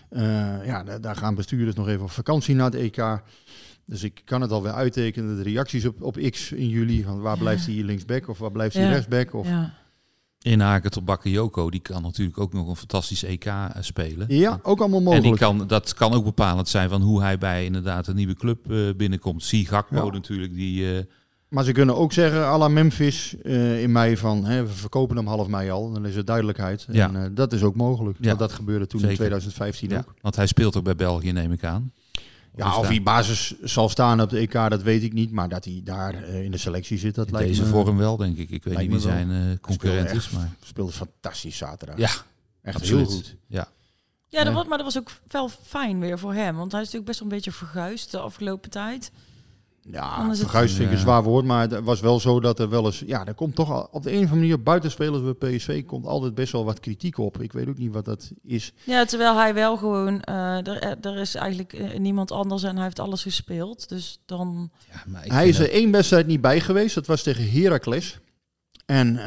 daar gaan bestuurders nog even op vakantie naar het EK. Dus ik kan het alweer uittekenen. De reacties op X in juli. Van waar blijft hij linksback of waar blijft hij rechtsback? Of... Ja. Inhaken tot Bakayoko, die kan natuurlijk ook nog een fantastisch EK spelen. Ja, ook allemaal mogelijk. En dat kan ook bepalend zijn van hoe hij bij inderdaad een nieuwe club binnenkomt. Zie Gakpo natuurlijk. Maar ze kunnen ook zeggen, à la Memphis in mei van, we verkopen hem half mei al. Dan is er duidelijkheid. Ja. En dat is ook mogelijk. Ja. Dat gebeurde toen in 2015 ook. Want hij speelt ook bij België, neem ik aan. Ja, of hij basis zal staan op de EK, dat weet ik niet. Maar dat hij daar in de selectie zit, dat lijkt me... Deze vorm wel, denk ik. Ik weet niet wie zijn concurrent is. Maar speelde fantastisch zaterdag. Ja, echt absoluut. heel goed. Ja. Ja, maar dat was ook wel fijn weer voor hem. Want hij is natuurlijk best wel een beetje verguisd de afgelopen tijd. Ja, verguisd vind ik een zwaar woord, maar het was wel zo dat er wel eens... Ja, er komt toch op de een of andere manier buitenspelers bij PSV komt altijd best wel wat kritiek op. Ik weet ook niet wat dat is. Ja, terwijl hij wel gewoon... er is eigenlijk niemand anders en hij heeft alles gespeeld. Dus dan... Ja, maar hij is er 1 wedstrijd niet bij geweest. Dat was tegen Heracles. En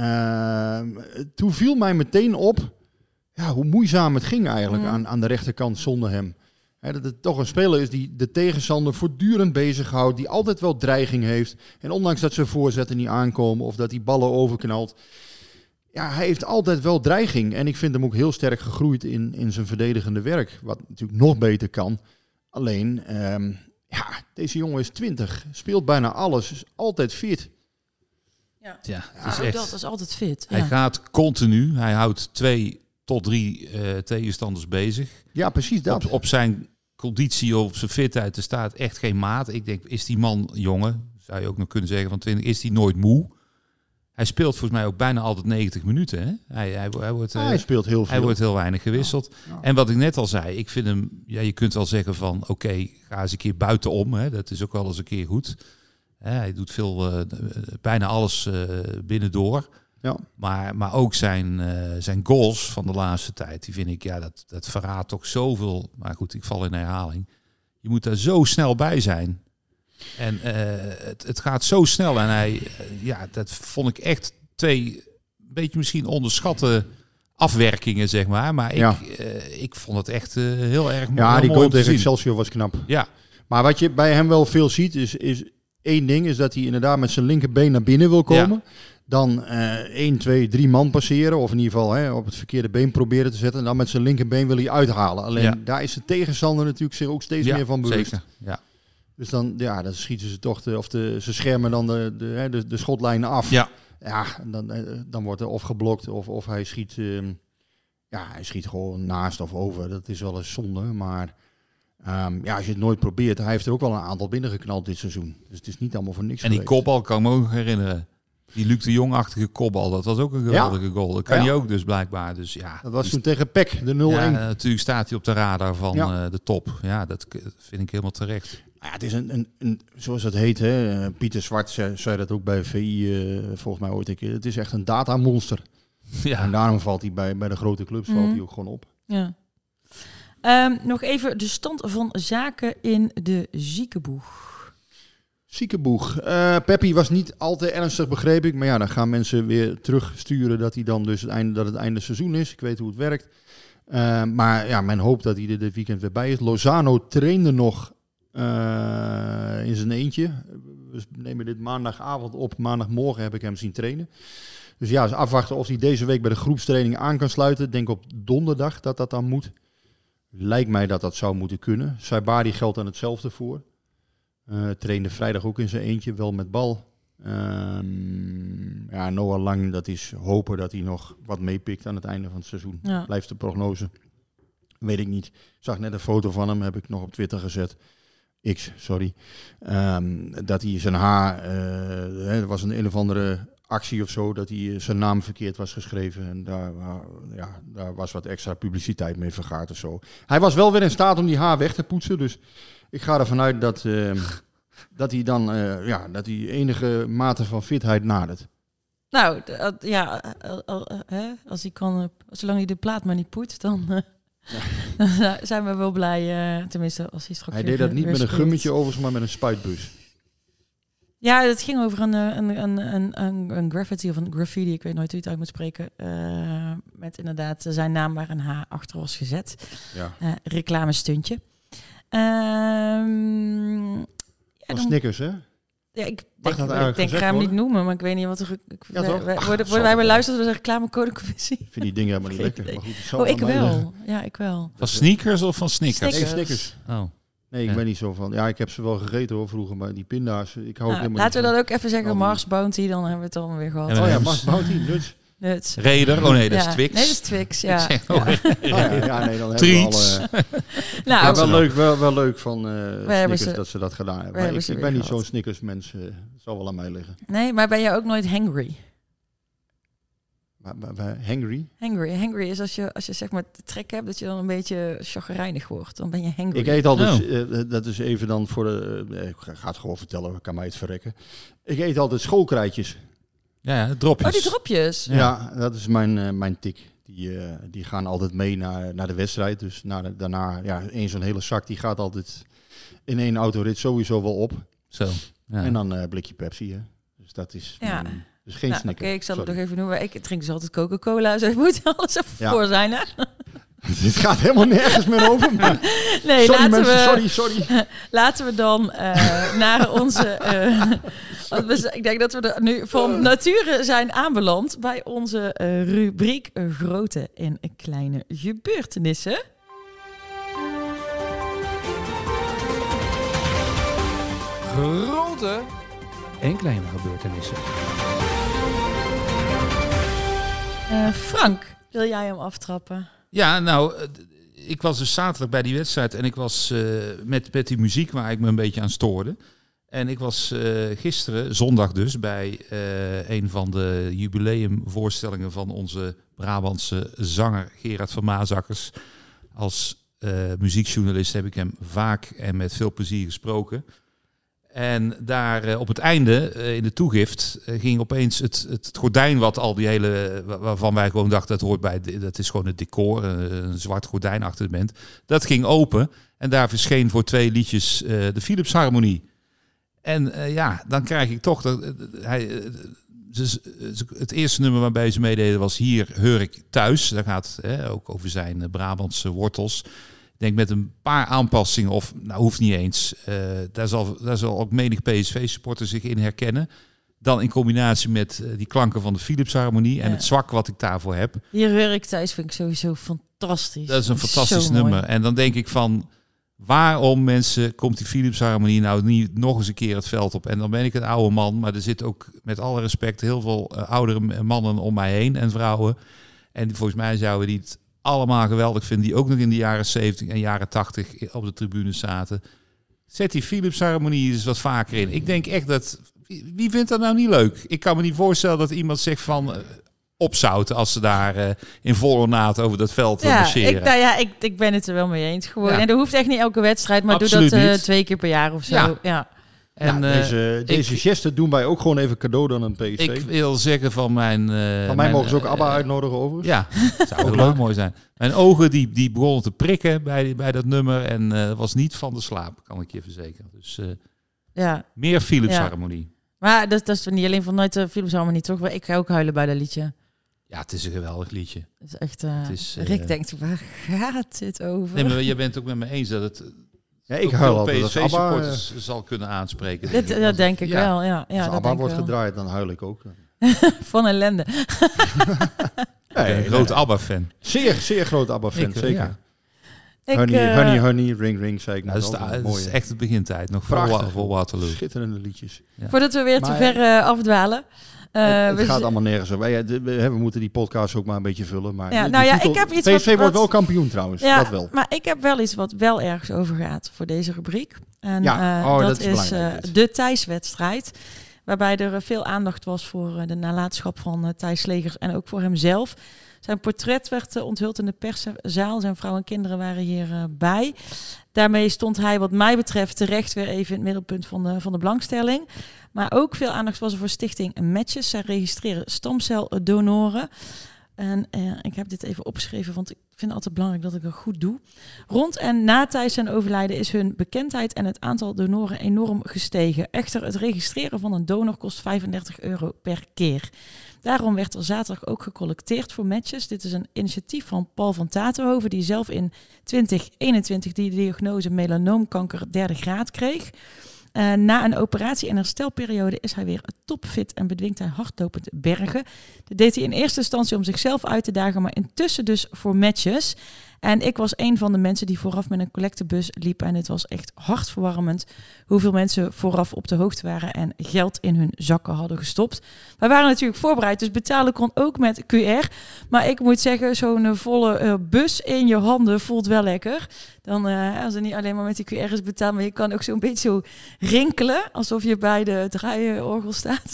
toen viel mij meteen op... Ja, hoe moeizaam het ging eigenlijk aan de rechterkant zonder hem. Dat het toch een speler is die de tegenstander voortdurend bezighoudt. Die altijd wel dreiging heeft. En ondanks dat zijn voorzetten niet aankomen of dat die ballen overknalt. Ja, hij heeft altijd wel dreiging. En ik vind hem ook heel sterk gegroeid in zijn verdedigende werk. Wat natuurlijk nog beter kan. Alleen, deze jongen is 20. Speelt bijna alles. Is altijd fit. Ja, het is echt, dat is altijd fit. Hij gaat continu. Hij houdt 2 tot 3 tegenstanders bezig. Ja, precies dat. Op zijn conditie of zijn fitheid, er staat echt geen maat. Ik denk, is die man, jongen, zou je ook nog kunnen zeggen van 20, is die nooit moe? Hij speelt volgens mij ook bijna altijd 90 minuten. Hè? Hij speelt heel veel. Hij wordt heel weinig gewisseld. Ja. En wat ik net al zei, ik vind hem, je kunt wel zeggen van oké, ga eens een keer buitenom. Hè? Dat is ook wel eens een keer goed. Hij doet bijna alles binnendoor. Ja. Maar ook zijn goals van de laatste tijd, die vind ik, dat verraadt toch zoveel. Maar goed, ik val in herhaling. Je moet daar zo snel bij zijn. En het gaat zo snel. En hij, dat vond ik echt 2 een beetje misschien onderschatte afwerkingen, zeg maar. Maar ik vond het echt heel erg mooi. Ja, die goal tegen Excelsior was knap. Ja. Maar wat je bij hem wel veel ziet, is 1 ding, is dat hij inderdaad met zijn linkerbeen naar binnen wil komen. Ja. Dan 1, 2, 3 man passeren. Of in ieder geval op het verkeerde been proberen te zetten. En dan met zijn linkerbeen wil hij uithalen. Alleen daar is de tegenstander natuurlijk zich ook steeds meer van bewust. Zeker. Ja. Dus dan schieten ze toch ze schermen dan de schotlijnen af. Ja. Ja, dan wordt er of geblokt of hij schiet. Hij schiet gewoon naast of over. Dat is wel eens zonde. Maar als je het nooit probeert, hij heeft er ook wel een aantal binnengeknald dit seizoen. Dus het is niet allemaal voor niks. En die kopbal kan ik me ook nog herinneren. Die Luc de Jong-achtige kopbal, dat was ook een geweldige goal. Dat kan hij ook dus blijkbaar. Dus, dat was toen tegen PEC, de 0-1. Ja, natuurlijk staat hij op de radar van de top. Ja, dat vind ik helemaal terecht. Ja, het is een zoals het heet, hè. Pieter Zwart zei dat ook bij VI, volgens mij ooit een keer. Het is echt een datamonster. Ja. En daarom valt hij bij de grote clubs valt hij ook gewoon op. Ja. Nog even de stand van zaken in de ziekenboeg. Ziekenboeg. Peppi was niet al te ernstig, begreep ik. Maar dan gaan mensen weer terugsturen dat hij dan dus het einde seizoen is. Ik weet hoe het werkt. Maar men hoopt dat hij er dit weekend weer bij is. Lozano trainde nog in zijn eentje. We nemen dit maandagavond op. Maandagmorgen heb ik hem zien trainen. Dus eens afwachten of hij deze week bij de groepstraining aan kan sluiten. Ik denk op donderdag dat dan moet. Lijkt mij dat zou moeten kunnen. Saibari geldt dan hetzelfde voor. Trainde vrijdag ook in zijn eentje, wel met bal. Noah Lang, dat is hopen dat hij nog wat meepikt aan het einde van het seizoen. Ja. Blijft de prognose. Weet ik niet. Ik zag net een foto van hem, heb ik nog op Twitter gezet. Dat hij zijn haar... er was een of andere actie of zo, dat hij zijn naam verkeerd was geschreven. En daar was wat extra publiciteit mee vergaard of zo. Hij was wel weer in staat om die haar weg te poetsen, dus... Ik ga ervan uit dat hij dan dat hij enige mate van fitheid nadert. Nou, als hij kan, zolang hij de plaat maar niet poet, dan zijn we wel blij. Tenminste, als hij straks. Hij deed dat niet met een gummetje overigens, maar met een spuitbus. Ja, het ging over een graffiti of een graffiti, ik weet nooit hoe je het uit moet spreken. Met inderdaad zijn naam waar een H achter was gezet. Ja. Reclamestuntje. Snickers, hè? Ja, ik denk ga hem niet noemen, maar ik weet niet wat er... Worden wij beluisterd door de reclamecodecommissie? Ik vind die dingen helemaal niet lekker. Maar goed, ik wel. Ja, ik wel. Van sneakers of van Snickers? Nee, Snickers. Oh. Nee, ik ben niet zo van... Ja, ik heb ze wel gegeten hoor, vroeger, maar die pinda's... Ik hou ook laten we dan ook even zeggen Mars Bounty, dan hebben we het allemaal weer gehad. Oh ja, Mars Bounty, Nuts. Raider? Oh nee, dat is Twix. Nee, dat is Twix, ja. Dan Treats. Wel leuk van Snickers dat ze dat gedaan hebben. Maar ik ben niet zo'n Snickers mens. Het zal wel aan mij liggen. Nee, maar ben je ook nooit hangry? Hangry? Hangry is als je zeg maar de trek hebt dat je dan een beetje chagrijnig wordt. Dan ben je hangry. Ik eet altijd, dat is even dan voor de... ik ga het gewoon vertellen, kan mij het verrekken. Ik eet altijd schoolkrijtjes. Ja, dropjes. Oh, die dropjes. Ja, dat is mijn tik. Die gaan altijd mee naar de wedstrijd. Dus daarna, één zo'n hele zak, die gaat altijd in 1 autorit sowieso wel op. Zo. Ja. En dan blikje Pepsi. Hè. Dus dat is dus geen Snickers. Oké, ik zal het nog even noemen. Ik drink dus altijd Coca-Cola, dus moet alles even voor zijn. Hè? Dit gaat helemaal nergens meer over. Maar... Nee, sorry laten mensen, we, sorry. Laten we dan naar onze... ik denk dat we er nu van nature zijn aanbeland bij onze rubriek grote en kleine gebeurtenissen. Grote en kleine gebeurtenissen. Frank, wil jij hem aftrappen? Ja, nou, ik was dus zaterdag bij die wedstrijd en ik was met die muziek waar ik me een beetje aan stoorde. En ik was gisteren, zondag dus, bij een van de jubileumvoorstellingen van onze Brabantse zanger Gerard van Maasakkers. Als muziekjournalist heb ik hem vaak en met veel plezier gesproken. En daar op het einde, in de toegift, ging opeens het gordijn wat al die hele... waarvan wij gewoon dachten, dat hoort bij... dat is gewoon het decor, een zwart gordijn achter de band. Dat ging open en daar verscheen voor 2 liedjes de Philips Harmonie. En dan krijg ik toch... het eerste nummer waarbij ze meededen was Hier Heur ik Thuis. Dat gaat ook over zijn Brabantse wortels. Ik denk met een paar aanpassingen, of nou hoeft niet eens. Daar zal ook menig PSV-supporter zich in herkennen. Dan in combinatie met die klanken van de Philips Harmonie en het zwak wat ik daarvoor heb. Hier Heur ik Thuis vind ik sowieso fantastisch. Dat is een fantastisch nummer. Mooi. En dan denk ik van, waarom mensen komt die Philips Harmonie nou niet nog eens een keer het veld op? En dan ben ik een oude man, maar er zit ook met alle respect heel veel oudere mannen om mij heen en vrouwen. En volgens mij zouden die het allemaal geweldig vinden, die ook nog in de jaren 70 en jaren 80 op de tribune zaten. Zet die Philips Harmonie eens wat vaker in. Ik denk echt dat... Wie vindt dat nou niet leuk? Ik kan me niet voorstellen dat iemand zegt van... opzouten als ze daar in volle naad over dat veld marcheren. Ik ben het er wel mee eens. Gewoon. Ja. En dat hoeft echt niet elke wedstrijd, maar absoluut doe dat 2 keer per jaar of zo. Ja. En deze geste doen wij ook gewoon even cadeau dan een PSV. Ik wil zeggen van mijn... van mij mogen ze ook ABBA uitnodigen overigens. Ja, dat zou ook leuk mooi zijn. Mijn ogen die begonnen te prikken bij dat nummer. En was niet van de slaap, kan ik je verzekeren. Dus meer Philips Harmonie. Maar dat is niet alleen van nooit Philips Harmonie, toch? Ik ga ook huilen bij dat liedje. Ja, het is een geweldig liedje. Het is echt... Rick denkt, waar gaat dit over? Nee, maar je bent het ook met me eens dat het... Ja, ik huil altijd als ABBA zal kunnen aanspreken. Dat denk ik wel, ja. Als ABBA wordt gedraaid, dan huil ik ook. Van ellende. Een grote ABBA-fan. Zeer grote ABBA-fan, zeker. Ja. Honey, ring, ring, zei ik net. Dat is echt het begintijd, nog voor Waterloo. Schitterende liedjes. Ja. Voordat we weer te ver afdwalen. Het gaat allemaal nergens over. We moeten die podcast ook maar een beetje vullen. Maar ik heb iets PSV wordt wel kampioen trouwens. Ja, dat wel. Maar ik heb wel iets wat wel ergens over gaat voor deze rubriek. En dat is de Thijs-wedstrijd. Waarbij er veel aandacht was voor de nalatenschap van Thijs Slegers en ook voor hemzelf. Zijn portret werd onthuld in de perszaal. Zijn vrouw en kinderen waren hierbij. Daarmee stond hij wat mij betreft terecht weer even in het middelpunt van de belangstelling. Maar ook veel aandacht was er voor Stichting Matches. Zij registreren stamceldonoren. En ik heb dit even opgeschreven, want ik vind het altijd belangrijk dat ik dat goed doe. Rond en na Thijs zijn overlijden is hun bekendheid en het aantal donoren enorm gestegen. Echter, het registreren van een donor kost €35 per keer. Daarom werd er zaterdag ook gecollecteerd voor Matches. Dit is een initiatief van Paul van Tatenhoven, die zelf in 2021 die diagnose melanoomkanker 3e graad kreeg. Na een operatie en herstelperiode is hij weer topfit en bedwingt hij hardlopend bergen. Dat deed hij in eerste instantie om zichzelf uit te dagen, maar intussen dus voor Matches. En ik was een van de mensen die vooraf met een collectebus liep. En het was echt hartverwarmend hoeveel mensen vooraf op de hoogte waren en geld in hun zakken hadden gestopt. Wij waren natuurlijk voorbereid, dus betalen kon ook met QR. Maar ik moet zeggen, zo'n volle bus in je handen voelt wel lekker. Dan als er niet alleen maar met die QR is betaald, maar je kan ook zo'n beetje zo rinkelen, alsof je bij de draaiorgel staat.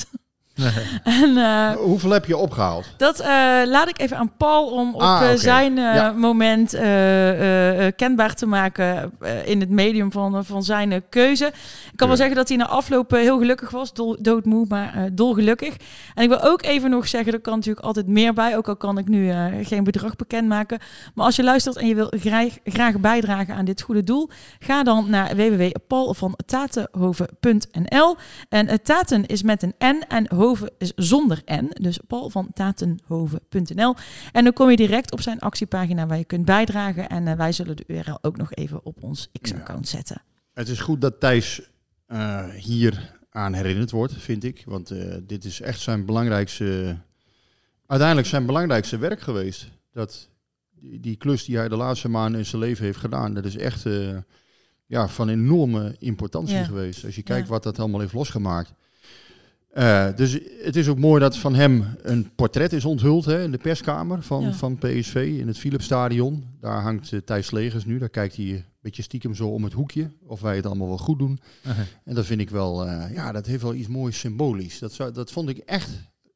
En, hoeveel heb je opgehaald? Dat laat ik even aan Paul om op zijn moment kenbaar te maken in het medium van zijn keuze. Ik kan wel zeggen dat hij na afloop heel gelukkig was. Doodmoe, maar dolgelukkig. En ik wil ook even nog zeggen, er kan natuurlijk altijd meer bij. Ook al kan ik nu geen bedrag bekendmaken. Maar als je luistert en je wil graag bijdragen aan dit goede doel, ga dan naar www.paulvantatenhoven.nl. En Taten is met een N en Tatenhoven is zonder N. Dus Paul van Tatenhoven.nl. En dan kom je direct op zijn actiepagina waar je kunt bijdragen. En wij zullen de URL ook nog even op ons X-account zetten. Het is goed dat Thijs hier aan herinnerd wordt, vind ik. Want dit is echt uiteindelijk zijn belangrijkste werk geweest. Dat die klus die hij de laatste maanden in zijn leven heeft gedaan, dat is echt van enorme importantie geweest. Als je kijkt wat dat allemaal heeft losgemaakt. Dus het is ook mooi dat van hem een portret is onthuld in de perskamer van PSV in het Philipsstadion. Daar hangt Thijs Slegers nu. Daar kijkt hij een beetje stiekem zo om het hoekje. Of wij het allemaal wel goed doen. En dat vind ik wel, dat heeft wel iets moois symbolisch. Dat vond ik echt...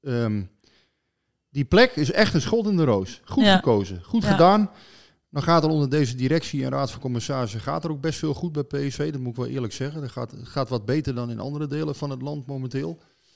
die plek is echt een schot in de roos. Goed gekozen. Goed gedaan. Dan gaat er onder deze directie en raad van commissarissen gaat er ook best veel goed bij PSV. Dat moet ik wel eerlijk zeggen. Het gaat wat beter dan in andere delen van het land momenteel.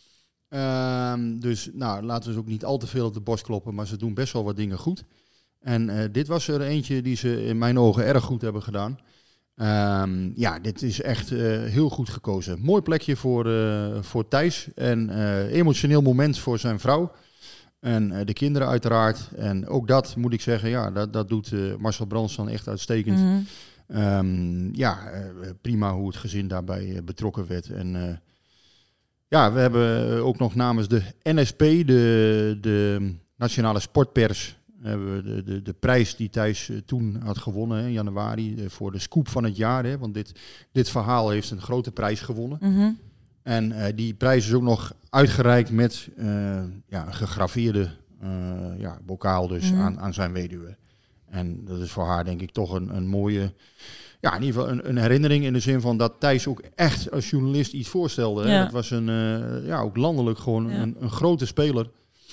Dus laten we ze ook niet al te veel op de borst kloppen, maar ze doen best wel wat dingen goed. En dit was er eentje die ze in mijn ogen erg goed hebben gedaan. Dit is echt heel goed gekozen. Mooi plekje voor Thijs en emotioneel moment voor zijn vrouw. En de kinderen uiteraard. En ook dat moet ik zeggen, dat doet Marcel Brands dan echt uitstekend. Mm-hmm. Prima hoe het gezin daarbij betrokken werd. En we hebben ook nog namens de NSP, de Nationale Sportpers, hebben we de prijs die Thijs toen had gewonnen in januari voor de scoop van het jaar. Hè, want dit verhaal heeft een grote prijs gewonnen. Mm-hmm. En die prijs is ook nog uitgereikt met een gegraveerde bokaal dus aan zijn weduwe. En dat is voor haar denk ik toch een mooie... Ja, in ieder geval een herinnering in de zin van dat Thijs ook echt als journalist iets voorstelde. Ja. Dat was ook landelijk gewoon een grote speler.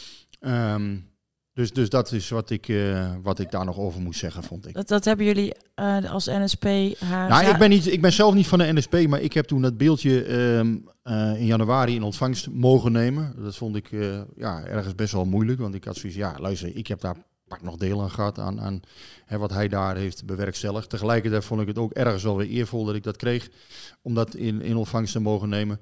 Dus dat is wat ik daar nog over moest zeggen, vond ik. Dat hebben jullie als NSP haar... Ik ben zelf niet van de NSP, maar ik heb toen dat beeldje in januari in ontvangst mogen nemen. Dat vond ik ergens best wel moeilijk, want ik had zoiets, luister, ik heb daar nog deel aan gehad aan wat hij daar heeft bewerkstelligd. Tegelijkertijd vond ik het ook ergens wel weer eervol dat ik dat kreeg, om dat in ontvangst te mogen nemen.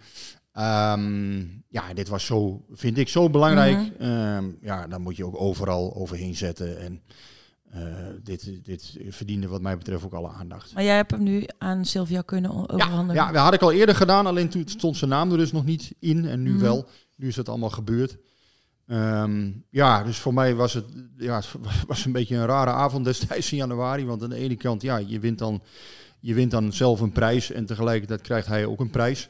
Dit was vind ik zo belangrijk. Mm-hmm. Dan moet je ook overal overheen zetten. En dit verdiende wat mij betreft ook alle aandacht. Maar jij hebt hem nu aan Sylvia kunnen overhandigen? Ja, dat had ik al eerder gedaan. Alleen toen stond zijn naam er dus nog niet in. En nu wel. Nu is het allemaal gebeurd. Dus voor mij was het was een beetje een rare avond destijds in januari. Want aan de ene kant, je wint dan zelf een prijs. En tegelijkertijd krijgt hij ook een prijs.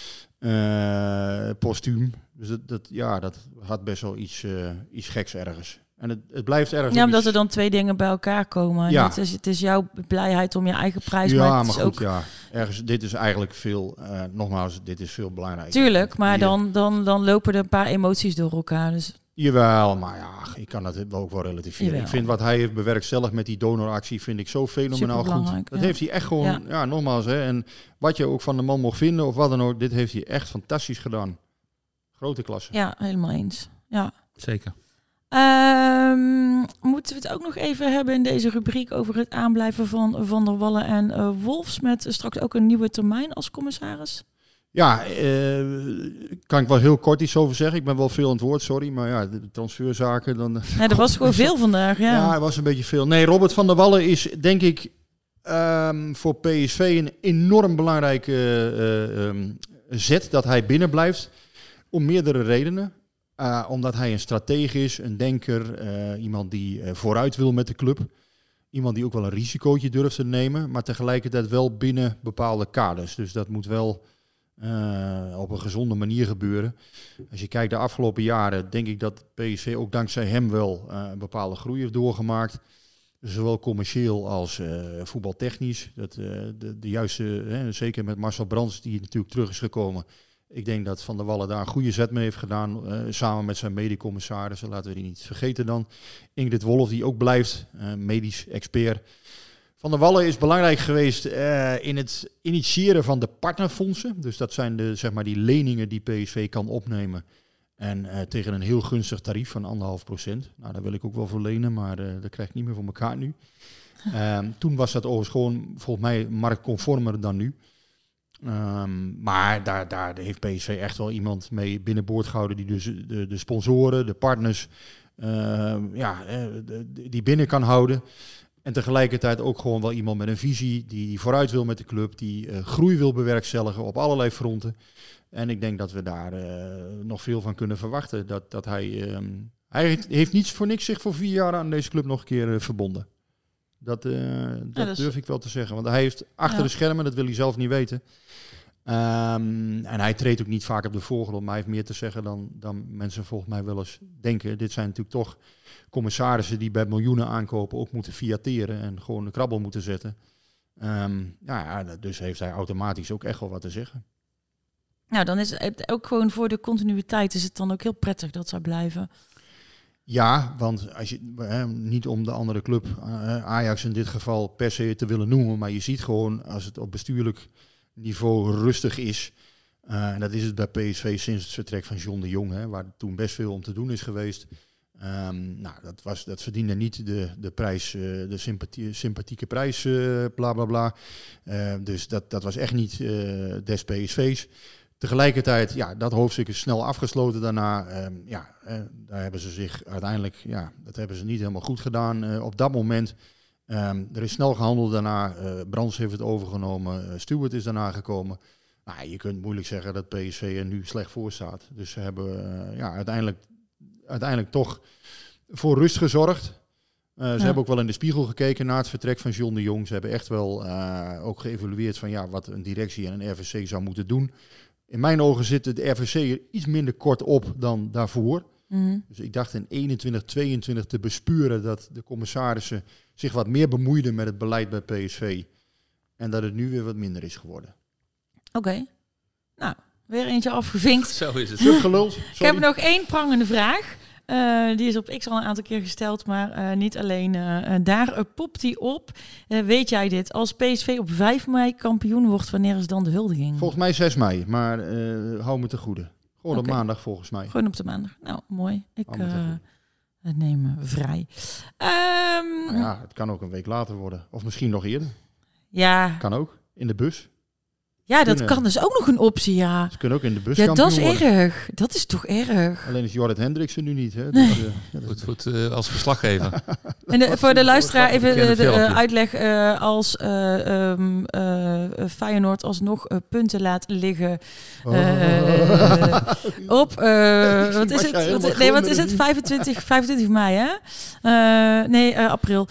Postuum. Dus dat had best wel iets geks ergens. En het blijft ergens... Ja, omdat er dan twee dingen bij elkaar komen. Ja. Het is jouw blijheid om je eigen prijs... Ja, maar goed, ook... Ergens, dit is eigenlijk veel... nogmaals, dit is veel belangrijker. Tuurlijk, maar dan lopen er een paar emoties door elkaar. Dus... Jawel, maar ik kan dat ook wel relativeren. Jawel. Ik vind wat hij heeft bewerkstelligd met die donoractie, vind ik zo fenomenaal goed. Dat heeft hij echt gewoon, nogmaals. En wat je ook van de man mocht vinden of wat dan ook, dit heeft hij echt fantastisch gedaan. Grote klasse. Ja, helemaal eens. Ja. Zeker. Moeten we het ook nog even hebben in deze rubriek over het aanblijven van Van der Wallen en Wolfs met straks ook een nieuwe termijn als commissaris? Ja, kan ik wel heel kort iets over zeggen. Ik ben wel veel aan het woord, sorry. Maar de transferzaken... Dan er was gewoon veel vandaag, ja. Ja, er was een beetje veel. Nee, Robert van der Wallen is, denk ik, voor PSV een enorm belangrijke zet dat hij binnen blijft. Om meerdere redenen. Omdat hij een stratege is, een denker, iemand die vooruit wil met de club. Iemand die ook wel een risicootje durft te nemen, maar tegelijkertijd wel binnen bepaalde kaders. Dus dat moet wel op een gezonde manier gebeuren. Als je kijkt de afgelopen jaren, denk ik dat PSV ook dankzij hem wel een bepaalde groei heeft doorgemaakt. Zowel commercieel als voetbaltechnisch. Dat de juiste, zeker met Marcel Brands, die natuurlijk terug is gekomen. Ik denk dat Van der Wallen daar een goede zet mee heeft gedaan. Samen met zijn medecommissaris. Laten we die niet vergeten dan. Ingrid Wolff, die ook blijft. Medisch expert. Van der Wallen is belangrijk geweest in het initiëren van de partnerfondsen. Dus dat zijn die leningen die PSV kan opnemen. En tegen een heel gunstig tarief van 1,5%. Nou, daar wil ik ook wel voor lenen, maar dat krijg ik niet meer voor elkaar nu. Toen was dat overigens gewoon volgens mij marktconformer dan nu. Maar daar heeft PSV echt wel iemand mee binnenboord gehouden die dus de sponsoren, de partners, die binnen kan houden. En tegelijkertijd ook gewoon wel iemand met een visie die vooruit wil met de club, die groei wil bewerkstelligen op allerlei fronten. En ik denk dat we daar nog veel van kunnen verwachten. Dat hij heeft niet voor niks zich voor 4 jaar aan deze club nog een keer verbonden. Dat durf ik wel te zeggen. Want hij heeft achter de schermen, dat wil hij zelf niet weten. En hij treedt ook niet vaak op de voorgrond, maar hij heeft meer te zeggen dan mensen volgens mij wel eens denken. Dit zijn natuurlijk toch commissarissen die bij miljoenen aankopen ook moeten fiateren en gewoon de krabbel moeten zetten. Dus heeft hij automatisch ook echt wel wat te zeggen. Nou, dan is het ook gewoon voor de continuïteit is het dan ook heel prettig dat zou blijven. Ja, want als je niet om de andere club, Ajax in dit geval, per se te willen noemen, maar je ziet gewoon als het op bestuurlijk niveau rustig is. En dat is het bij PSV sinds het vertrek van John de Jong, waar toen best veel om te doen is geweest. Dat verdiende niet de prijs, de sympathieke prijs, bla bla bla. Dus dat was echt niet des PSV's. Tegelijkertijd, dat hoofdstuk is snel afgesloten daarna. Daar hebben ze zich uiteindelijk, dat hebben ze niet helemaal goed gedaan op dat moment. Er is snel gehandeld daarna. Brands heeft het overgenomen. Stewart is daarna gekomen. Je kunt moeilijk zeggen dat PSV er nu slecht voor staat. Dus ze hebben uiteindelijk toch voor rust gezorgd. Ze hebben ook wel in de spiegel gekeken na het vertrek van John de Jong. Ze hebben echt wel ook geëvalueerd van wat een directie en een RVC zou moeten doen. In mijn ogen zit de RVC er iets minder kort op dan daarvoor. Mm-hmm. Dus ik dacht in 21, 22 te bespuren dat de commissarissen zich wat meer bemoeiden met het beleid bij PSV. En dat het nu weer wat minder is geworden. Oké. Nou, weer eentje afgevinkt. Zo is het. Teruggeluld. Ik heb nog 1 prangende vraag. Die is op X al een aantal keer gesteld, maar niet alleen daar popt die op. Weet jij dit? Als PSV op 5 mei kampioen wordt, wanneer is dan de huldiging? Volgens mij 6 mei, maar hou me te goede. Gewoon op maandag volgens mij. Gewoon op de maandag. Nou, mooi. Ik neem vrij. Het kan ook een week later worden. Of misschien nog eerder. Ja. Kan ook. In de bus. Ja, dat kan dus ook nog een optie, ja. Ze kunnen ook in de bus dat is worden. erg. Dat is toch erg. Alleen is Jorrit Hendriksen nu niet. Hè? Nee. Goed, als verslaggever. En voor de luisteraar even de uitleg. Als Feyenoord alsnog punten laat liggen op... wat is het? Nee, wat is het? 25 mei, hè? April.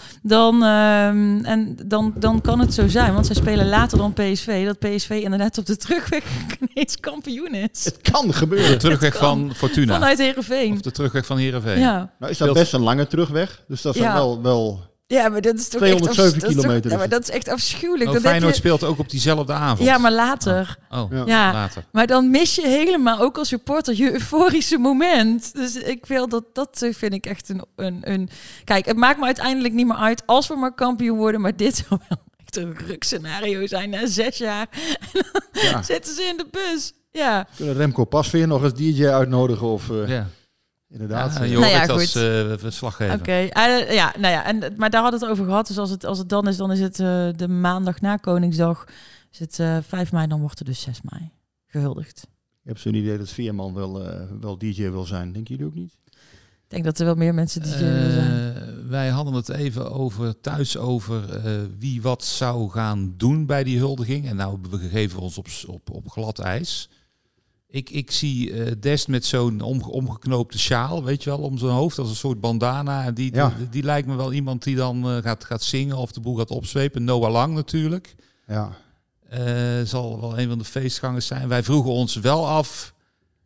Dan kan het zo zijn, want zij spelen later dan PSV. Dat PSV inderdaad op de terugweg ineens kampioen is. Het kan gebeuren. De terugweg van Fortuna. Vanuit Heerenveen. Of de terugweg van Heerenveen. Ja. Nou is dat best een lange terugweg. Dus dat is wel... Ja, maar dat is toch 207 kilometer. Ja, maar dat is echt afschuwelijk. Feyenoord speelt ook op diezelfde avond. Ja, maar later. Later. Maar dan mis je helemaal, ook als supporter, je euforische moment. Dus ik wil dat vind ik echt een... Kijk, het maakt me uiteindelijk niet meer uit als we maar kampioen worden. Maar dit zou wel echt een rukscenario zijn na 6 jaar. En dan zitten ze in de bus. Ja. Kunnen Remco Pasveer nog als DJ uitnodigen of... Inderdaad. Ja, Jorrit als verslaggever. Oké, maar daar hadden we het over gehad. Dus als het dan is het de maandag na Koningsdag. Is het 5 mei, dan wordt het dus 6 mei gehuldigd. Je hebt zo'n idee dat Veerman wel DJ wil zijn. Denk jullie ook niet? Ik denk dat er wel meer mensen DJ willen zijn. Wij hadden het even thuis over wie wat zou gaan doen bij die huldiging. En nou we gegeven ons op glad ijs. Ik zie Dest met zo'n omgeknoopte sjaal, weet je wel, om zijn hoofd als een soort bandana. En die lijkt me wel iemand die dan gaat zingen of de boel gaat opzwepen. Noah Lang natuurlijk. Ja. Zal wel een van de feestgangers zijn. Wij vroegen ons wel af,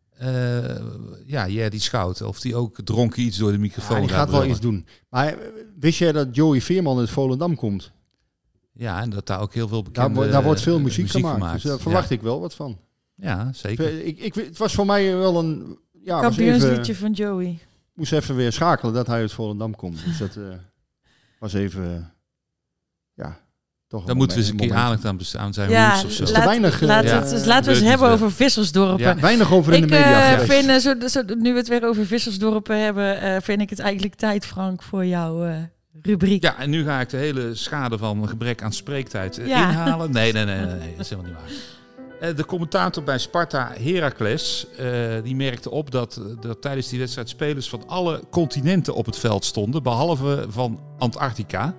die Schout, of die ook dronken iets door de microfoon die gaat wel iets doen. Maar wist jij dat Joey Veerman uit Volendam komt? Ja, en dat daar ook heel veel bekende daar wordt veel muziek gemaakt. Dus daar verwacht ik wel wat van. Ja, zeker. Het was voor mij wel een... kampioensliedje van Joey. Moest even weer schakelen dat hij uit Volendam komt. Dus dat was even... toch. Dan moeten we eens een keer aandacht aan zijn roots of zo. Laten we eens hebben over vissersdorpen. Ja, weinig over in de media nu we het weer over vissersdorpen hebben, vind ik het eigenlijk tijd, Frank, voor jouw rubriek. Ja, en nu ga ik de hele schade van gebrek aan spreektijd inhalen. Nee, dat is helemaal niet waar. De commentator bij Sparta, Heracles, die merkte op dat tijdens die wedstrijd spelers van alle continenten op het veld stonden, behalve van Antarctica.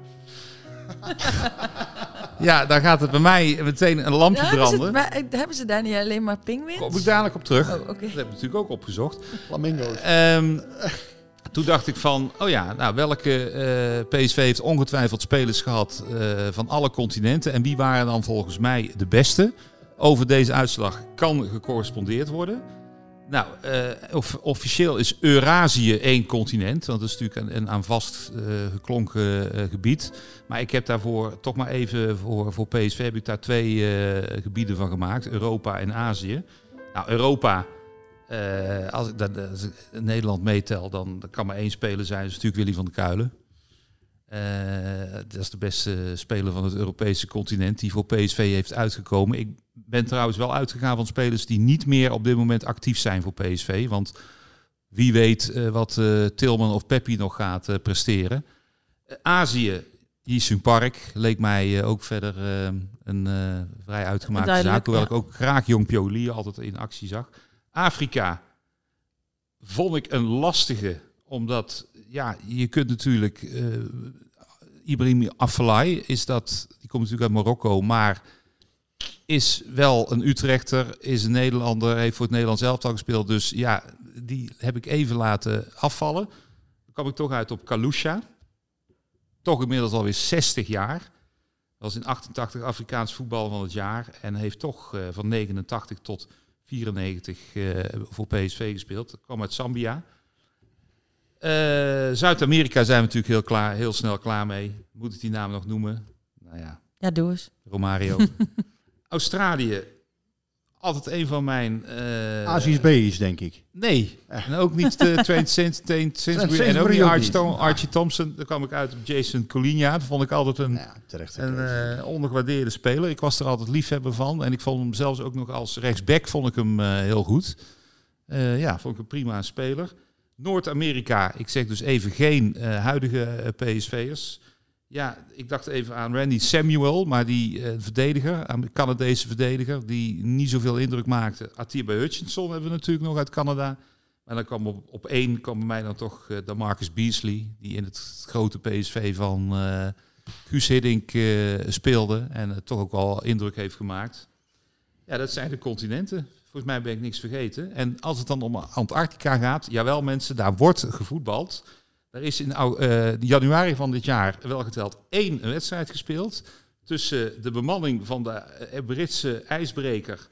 Ja, daar gaat het bij mij meteen een lampje branden. Hebben ze daar niet alleen maar pinguïns? Kom ik dadelijk op terug. Oh, okay. Dat heb ik natuurlijk ook opgezocht. Flamingo's. Toen dacht ik van, welke PSV heeft ongetwijfeld spelers gehad van alle continenten. En wie waren dan volgens mij de beste? Over deze uitslag kan gecorrespondeerd worden. Nou, officieel is Eurazië 1 continent. Want dat is natuurlijk een aan vast geklonken gebied. Maar ik heb daarvoor toch maar even voor PSV heb ik daar 2 gebieden van gemaakt. Europa en Azië. Nou, Europa, als ik Nederland meetel, dan kan maar 1 speler zijn. Dat is natuurlijk Willy van der Kuilen. Dat is de beste speler van het Europese continent die voor PSV heeft uitgekomen. Ik ben trouwens wel uitgegaan van spelers die niet meer op dit moment actief zijn voor PSV. Want wie weet wat Tilman of Peppi nog gaat presteren. Azië, Ji-sung Park leek mij ook verder een vrij uitgemaakte zaak. Hoewel ik ook graag Jong Pioli altijd in actie zag. Afrika vond ik een lastige, omdat je kunt natuurlijk Ibrahim Afellay die komt natuurlijk uit Marokko, maar is wel een Utrechter, is een Nederlander, heeft voor het Nederlands elftal gespeeld. Dus ja, die heb ik even laten afvallen. Dan kwam ik toch uit op Kalusha. Toch inmiddels alweer 60 jaar. Was in 88 Afrikaans voetbal van het jaar. En heeft toch van 89 tot 94 voor PSV gespeeld. Dat kwam uit Zambia. Zuid-Amerika zijn we natuurlijk heel snel klaar mee. Moet ik die naam nog noemen? Nou ja. Ja, doe eens. Romario. Australië. Altijd een van mijn... Azië's B's, denk ik. Nee. En ook niet Trent Sainsbury. En ook niet Archie Thompson. Daar kwam ik uit op Jason Colinia. Dat vond ik altijd een ondergewaardeerde speler. Ik was er altijd liefhebber van. En ik vond hem zelfs ook nog als rechtsback vond ik hem heel goed. Vond ik een prima speler. Noord-Amerika. Ik zeg dus even geen huidige PSV'ers. Ja, ik dacht even aan Randy Samuel, maar die een Canadese verdediger, die niet zoveel indruk maakte. Atiba Hutchinson hebben we natuurlijk nog uit Canada. En dan kwam op 1 kwam bij mij dan toch Marcus Beasley, die in het grote PSV van Guus Hiddink speelde en toch ook wel indruk heeft gemaakt. Ja, dat zijn de continenten. Volgens mij ben ik niks vergeten. En als het dan om Antarctica gaat, jawel mensen, daar wordt gevoetbald. Er is in januari van dit jaar wel geteld 1 wedstrijd gespeeld tussen de bemanning van de Britse ijsbreker,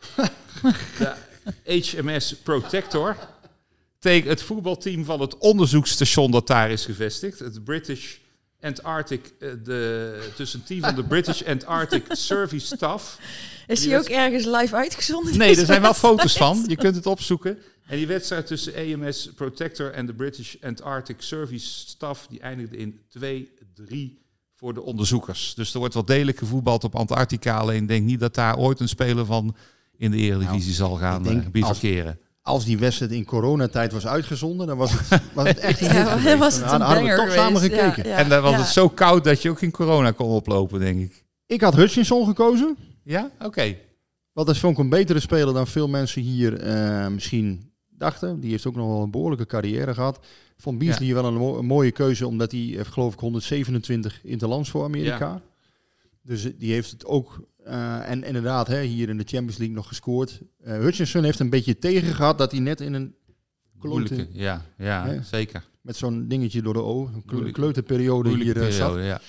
de HMS Protector, tegen het voetbalteam van het onderzoeksstation dat daar is gevestigd, het British Antarctic, tussen een team van de British Antarctic Service Staff. Is die ook ergens live uitgezonden? Nee, er zijn wel foto's van. Je kunt het opzoeken. En die wedstrijd tussen AMS Protector en de British Antarctic Service Staff, die eindigde in 2-3 voor de onderzoekers. Dus er wordt wel degelijk gevoetbald op Antarctica. Alleen denk niet dat daar ooit een speler van in de Eredivisie zal gaan bivakeren. Als die wedstrijd in coronatijd was uitgezonden, dan was het echt een hit geweest. Dan hadden we toch samen gekeken. Ja. En dan was het zo koud dat je ook geen corona kon oplopen, denk ik. Ik had Hutchinson gekozen. Ja? Oké. Want dat vond ik een betere speler dan veel mensen hier misschien dachten. Die heeft ook nog wel een behoorlijke carrière gehad. Ik vond Beasley wel een mooie keuze, omdat hij heeft geloof ik 127 interlands voor Amerika. Ja. Dus die heeft het ook... en inderdaad, hier in de Champions League nog gescoord. Hutchinson heeft een beetje tegen gehad dat hij net in een moeilijke, zeker. Met zo'n dingetje door de ogen, een kleuterperiode hier zat. Ja.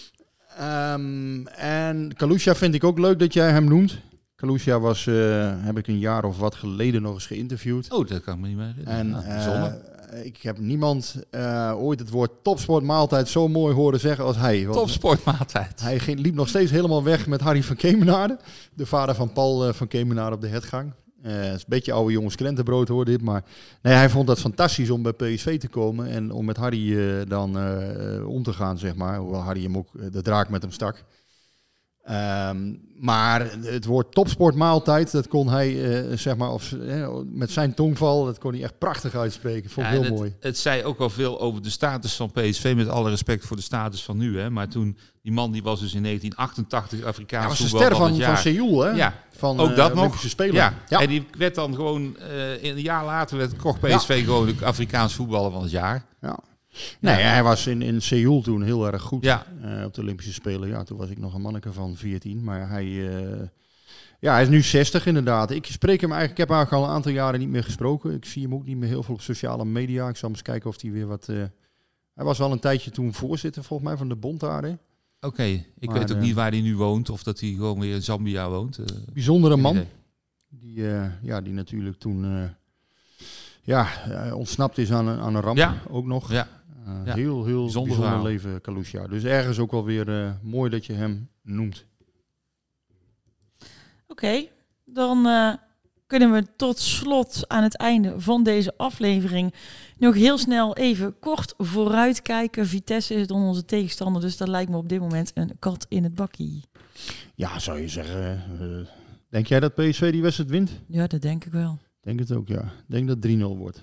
En Kalusha vind ik ook leuk dat jij hem noemt. Kalusha was, heb ik een jaar of wat geleden nog eens geïnterviewd. Oh, dat kan ik me niet meer herinneren. En ik heb niemand ooit het woord topsportmaaltijd zo mooi horen zeggen als hij. Topsportmaaltijd. Hij liep nog steeds helemaal weg met Harry van Kemenade. De vader van Paul van Kemenade op de Hetgang. Het is een beetje oude jongens krentenbrood hoor dit. Maar nee, hij vond dat fantastisch om bij PSV te komen. En om met Harry dan om te gaan, zeg maar. Hoewel Harry hem ook de draak met hem stak. Maar het woord topsportmaaltijd, dat kon hij, met zijn tongval, dat kon hij echt prachtig uitspreken. Vond ik heel mooi. Het zei ook wel veel over de status van PSV, met alle respect voor de status van nu. Hè. Maar toen, die man die was dus in 1988 Afrikaans voetbal. Hij was de ster van Seoul, hè? Ja, van ook dat nog. Olympische Spelen. Ja. En die werd dan gewoon, een jaar later kocht PSV gewoon de Afrikaans voetballer van het jaar. Ja. Nee, hij was in Seoul toen heel erg goed op de Olympische Spelen. Ja, toen was ik nog een manneke van 14. Maar hij is nu 60 inderdaad. Ik heb hem eigenlijk al een aantal jaren niet meer gesproken. Ik zie hem ook niet meer heel veel op sociale media. Ik zal eens kijken of hij weer wat... Hij was al een tijdje toen voorzitter volgens mij van de bond daar. Oké, ik weet ook niet waar hij nu woont. Of dat hij gewoon weer in Zambia woont. Bijzondere man. Die natuurlijk toen ontsnapt is aan een ramp ook nog. Ja. Heel bijzonder leven, Kalusha. Dus ergens ook wel weer mooi dat je hem noemt. Oké, dan kunnen we tot slot aan het einde van deze aflevering nog heel snel even kort vooruitkijken. Vitesse is dan onze tegenstander, dus dat lijkt me op dit moment een kat in het bakkie. Ja, zou je zeggen. Denk jij dat PSV die wedstrijd wint? Ja, dat denk ik wel. Denk het ook, ja. Ik denk dat 3-0 wordt.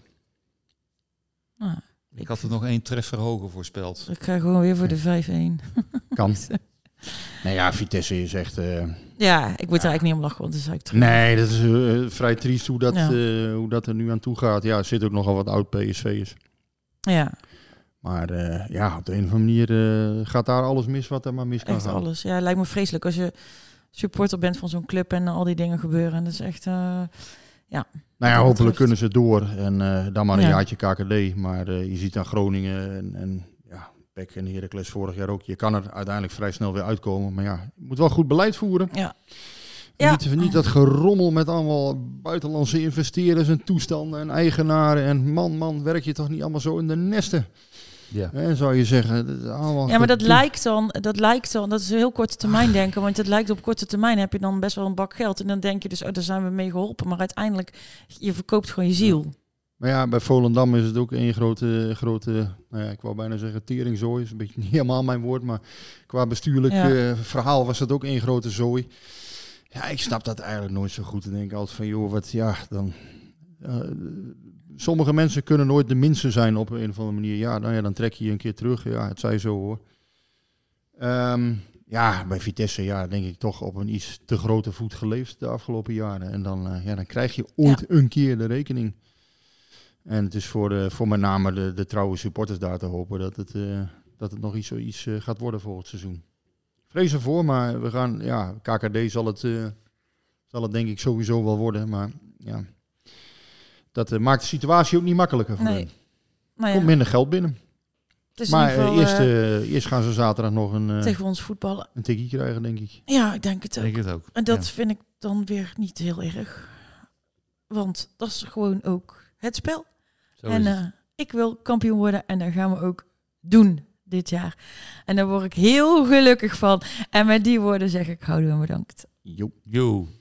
Ik had er nog 1 treffer hoger voorspeld. Ik ga gewoon weer voor de 5-1. Kan. Nou ja, Vitesse is echt... ik moet er eigenlijk niet om lachen, want dat is eigenlijk terug. Nee, dat is vrij triest hoe dat er nu aan toe gaat. Ja, er zit ook nogal wat oud PSV'ers. Ja. Maar op de een of andere manier gaat daar alles mis wat er maar mis kan echt gaan. Echt alles. Ja, het lijkt me vreselijk als je supporter bent van zo'n club en al die dingen gebeuren. En dat is echt... Nou ja, hopelijk kunnen ze door en dan maar een jaartje KKD. Maar je ziet aan Groningen en PEC en Heracles vorig jaar ook. Je kan er uiteindelijk vrij snel weer uitkomen. Maar ja, je moet wel goed beleid voeren. Ja. Niet dat gerommel met allemaal buitenlandse investeerders en toestanden en eigenaren. En man, werk je toch niet allemaal zo in de nesten? Ja. En zou je zeggen... maar dat lijkt dan, dat is een heel korte termijn denken. Want het lijkt op korte termijn heb je dan best wel een bak geld. En dan denk je dus, daar zijn we mee geholpen. Maar uiteindelijk, je verkoopt gewoon je ziel. Ja. Maar ja, bij Volendam is het ook een grote ik wou bijna zeggen teringzooi. Is een beetje niet helemaal mijn woord, maar qua bestuurlijk verhaal was het ook een grote zooi. Ja, ik snap dat eigenlijk nooit zo goed. Ik denk altijd van, joh, sommige mensen kunnen nooit de minste zijn op een of andere manier. Ja, dan trek je een keer terug. Ja, het zij zo hoor. Bij Vitesse, denk ik toch op een iets te grote voet geleefd de afgelopen jaren. En dan krijg je ooit een keer de rekening. En het is voor met name de trouwe supporters daar te hopen dat het nog iets gaat worden voor het seizoen. Vrees ervoor, maar we gaan, KKD zal het denk ik sowieso wel worden. Maar ja, dat maakt de situatie ook niet makkelijker voor hen. Er komt minder geld binnen. Maar eerst gaan ze zaterdag nog tegen ons voetballen. Een tikkie krijgen, denk ik. Ja, ik denk het ook. Denk het ook. En dat vind ik dan weer niet heel erg. Want dat is gewoon ook het spel. En ik wil kampioen worden en dat gaan we ook doen dit jaar. En daar word ik heel gelukkig van. En met die woorden zeg ik houdoe en bedankt. Jo.